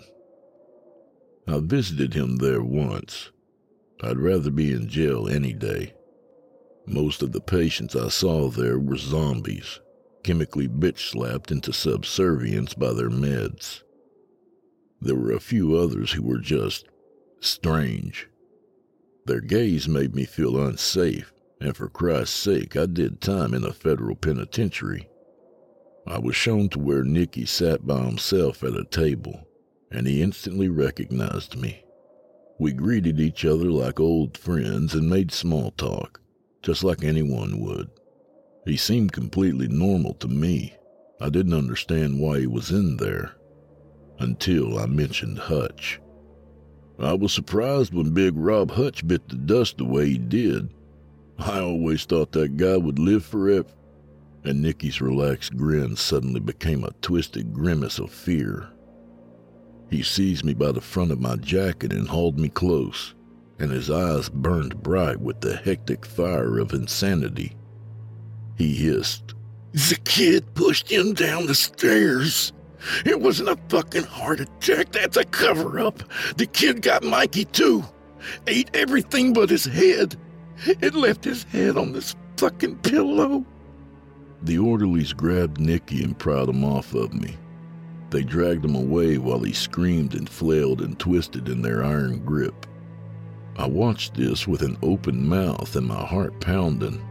I visited him there once. I'd rather be in jail any day. Most of the patients I saw there were zombies, chemically bitch-slapped into subservience by their meds. There were a few others who were just strange. Their gaze made me feel unsafe, and for Christ's sake, I did time in a federal penitentiary. I was shown to where Nicky sat by himself at a table, and he instantly recognized me. We greeted each other like old friends and made small talk, just like anyone would. He seemed completely normal to me. I didn't understand why he was in there, until I mentioned Hutch. I was surprised when Big Rob Hutch bit the dust the way he did. I always thought that guy would live forever. And Nicky's relaxed grin suddenly became a twisted grimace of fear. He seized me by the front of my jacket and hauled me close, and his eyes burned bright with the hectic fire of insanity. He hissed, "The kid pushed him down the stairs. It wasn't a fucking heart attack, that's a cover-up. The kid got Mikey too. Ate everything but his head. It left his head on this fucking pillow." The orderlies grabbed Nicky and pried him off of me. They dragged him away while he screamed and flailed and twisted in their iron grip. I watched this with an open mouth and my heart pounding.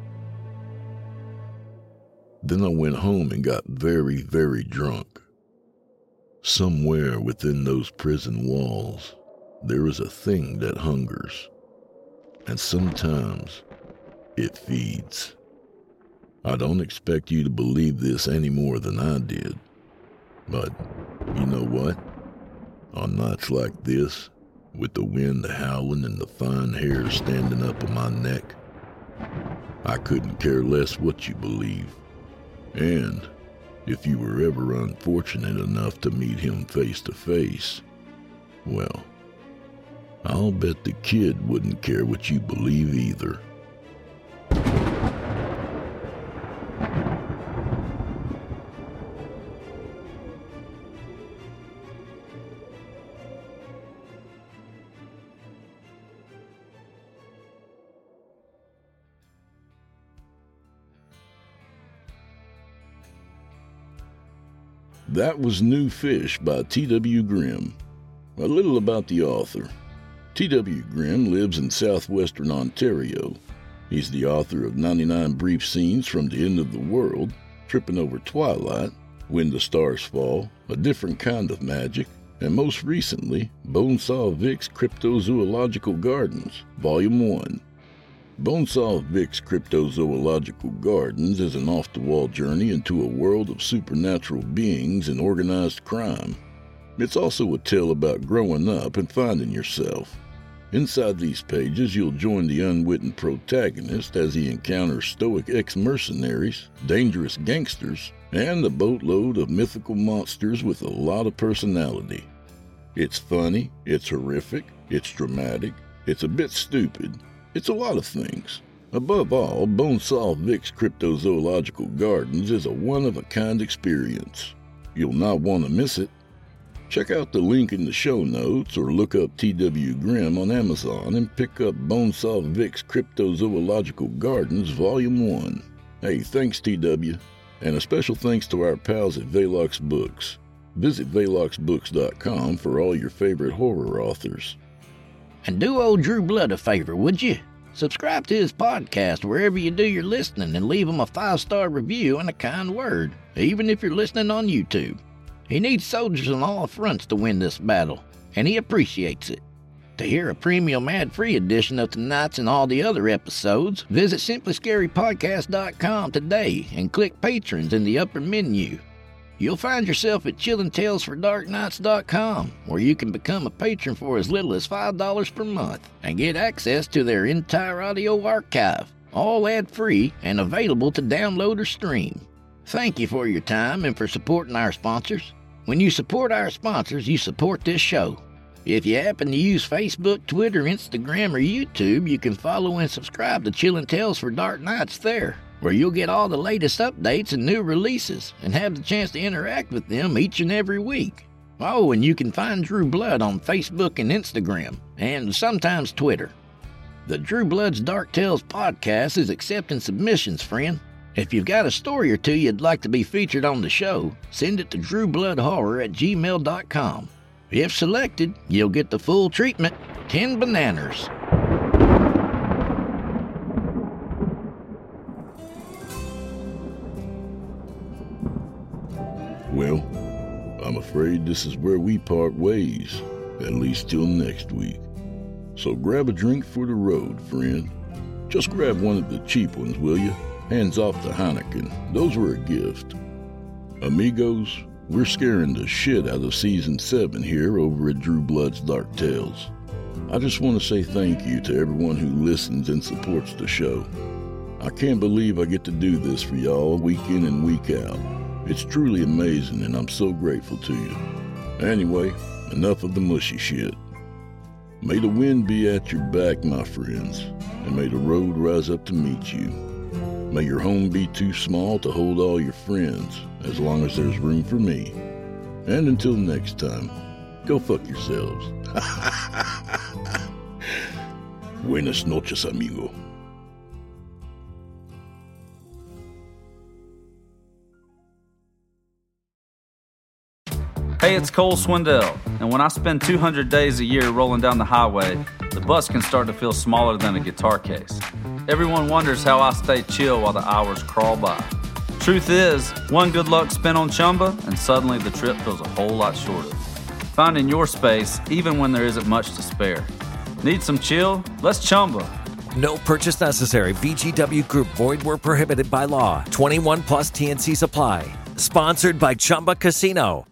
Then I went home and got very, very drunk. Somewhere within those prison walls, there is a thing that hungers. And sometimes it feeds. I don't expect you to believe this any more than I did. But you know what? On nights like this, with the wind howling and the fine hair standing up on my neck, I couldn't care less what you believe. And if you were ever unfortunate enough to meet him face to face, well, I'll bet the kid wouldn't care what you believe either. That was New Fish by T W Grimm. A little about the author. T W Grimm lives in southwestern Ontario. He's the author of ninety-nine Brief Scenes from the End of the World, Tripping Over Twilight, When the Stars Fall, A Different Kind of Magic, and most recently, Bonesaw Vic's Cryptozoological Gardens, Volume one. Bonesaw Vic's Cryptozoological Gardens is an off-the-wall journey into a world of supernatural beings and organized crime. It's also a tale about growing up and finding yourself. Inside these pages, you'll join the unwitting protagonist as he encounters stoic ex-mercenaries, dangerous gangsters, and a boatload of mythical monsters with a lot of personality. It's funny, it's horrific, it's dramatic, it's a bit stupid, it's a lot of things. Above all, Bonesaw Vic's Cryptozoological Gardens is a one-of-a-kind experience. You'll not want to miss it. Check out the link in the show notes or look up T W Grimm on Amazon and pick up Bonesaw Vic's Cryptozoological Gardens Volume one. Hey, thanks T W, and a special thanks to our pals at Velox Books. Visit velox books dot com for all your favorite horror authors. And do old Drew Blood a favor, would you? Subscribe to his podcast wherever you do your listening and leave him a five-star review and a kind word, even if you're listening on YouTube. He needs soldiers on all fronts to win this battle, and he appreciates it. To hear a premium ad-free edition of tonight's and all the other episodes, visit simply scary podcast dot com today and click Patrons in the upper menu. You'll find yourself at chillin tales for dark nights dot com, where you can become a patron for as little as five dollars per month and get access to their entire audio archive, all ad-free and available to download or stream. Thank you for your time and for supporting our sponsors. When you support our sponsors, you support this show. If you happen to use Facebook, Twitter, Instagram, or YouTube, you can follow and subscribe to Chillin Tales for Dark Nights there, where you'll get all the latest updates and new releases and have the chance to interact with them each and every week. Oh, and you can find Drew Blood on Facebook and Instagram, and sometimes Twitter. The Drew Blood's Dark Tales podcast is accepting submissions, friend. If you've got a story or two you'd like to be featured on the show, send it to drew blood horror at gmail dot com. If selected, you'll get the full treatment, ten bananas. Well, I'm afraid this is where we part ways, at least till next week. So grab a drink for the road, friend. Just grab one of the cheap ones, will you? Hands off the Heineken. Those were a gift. Amigos, we're scaring the shit out of Season seven here over at Drew Blood's Dark Tales. I just want to say thank you to everyone who listens and supports the show. I can't believe I get to do this for y'all week in and week out. It's truly amazing, and I'm so grateful to you. Anyway, enough of the mushy shit. May the wind be at your back, my friends, and may the road rise up to meet you. May your home be too small to hold all your friends, as long as there's room for me. And until next time, go fuck yourselves. Buenas noches, amigo. Hey, it's Cole Swindell, and when I spend two hundred days a year rolling down the highway, the bus can start to feel smaller than a guitar case. Everyone wonders how I stay chill while the hours crawl by. Truth is, one good luck spent on Chumba, and suddenly the trip feels a whole lot shorter. Finding your space, even when there isn't much to spare. Need some chill? Let's Chumba. No purchase necessary. V G W Group. Void where prohibited by law. twenty-one plus T N C Supply. Sponsored by Chumba Casino.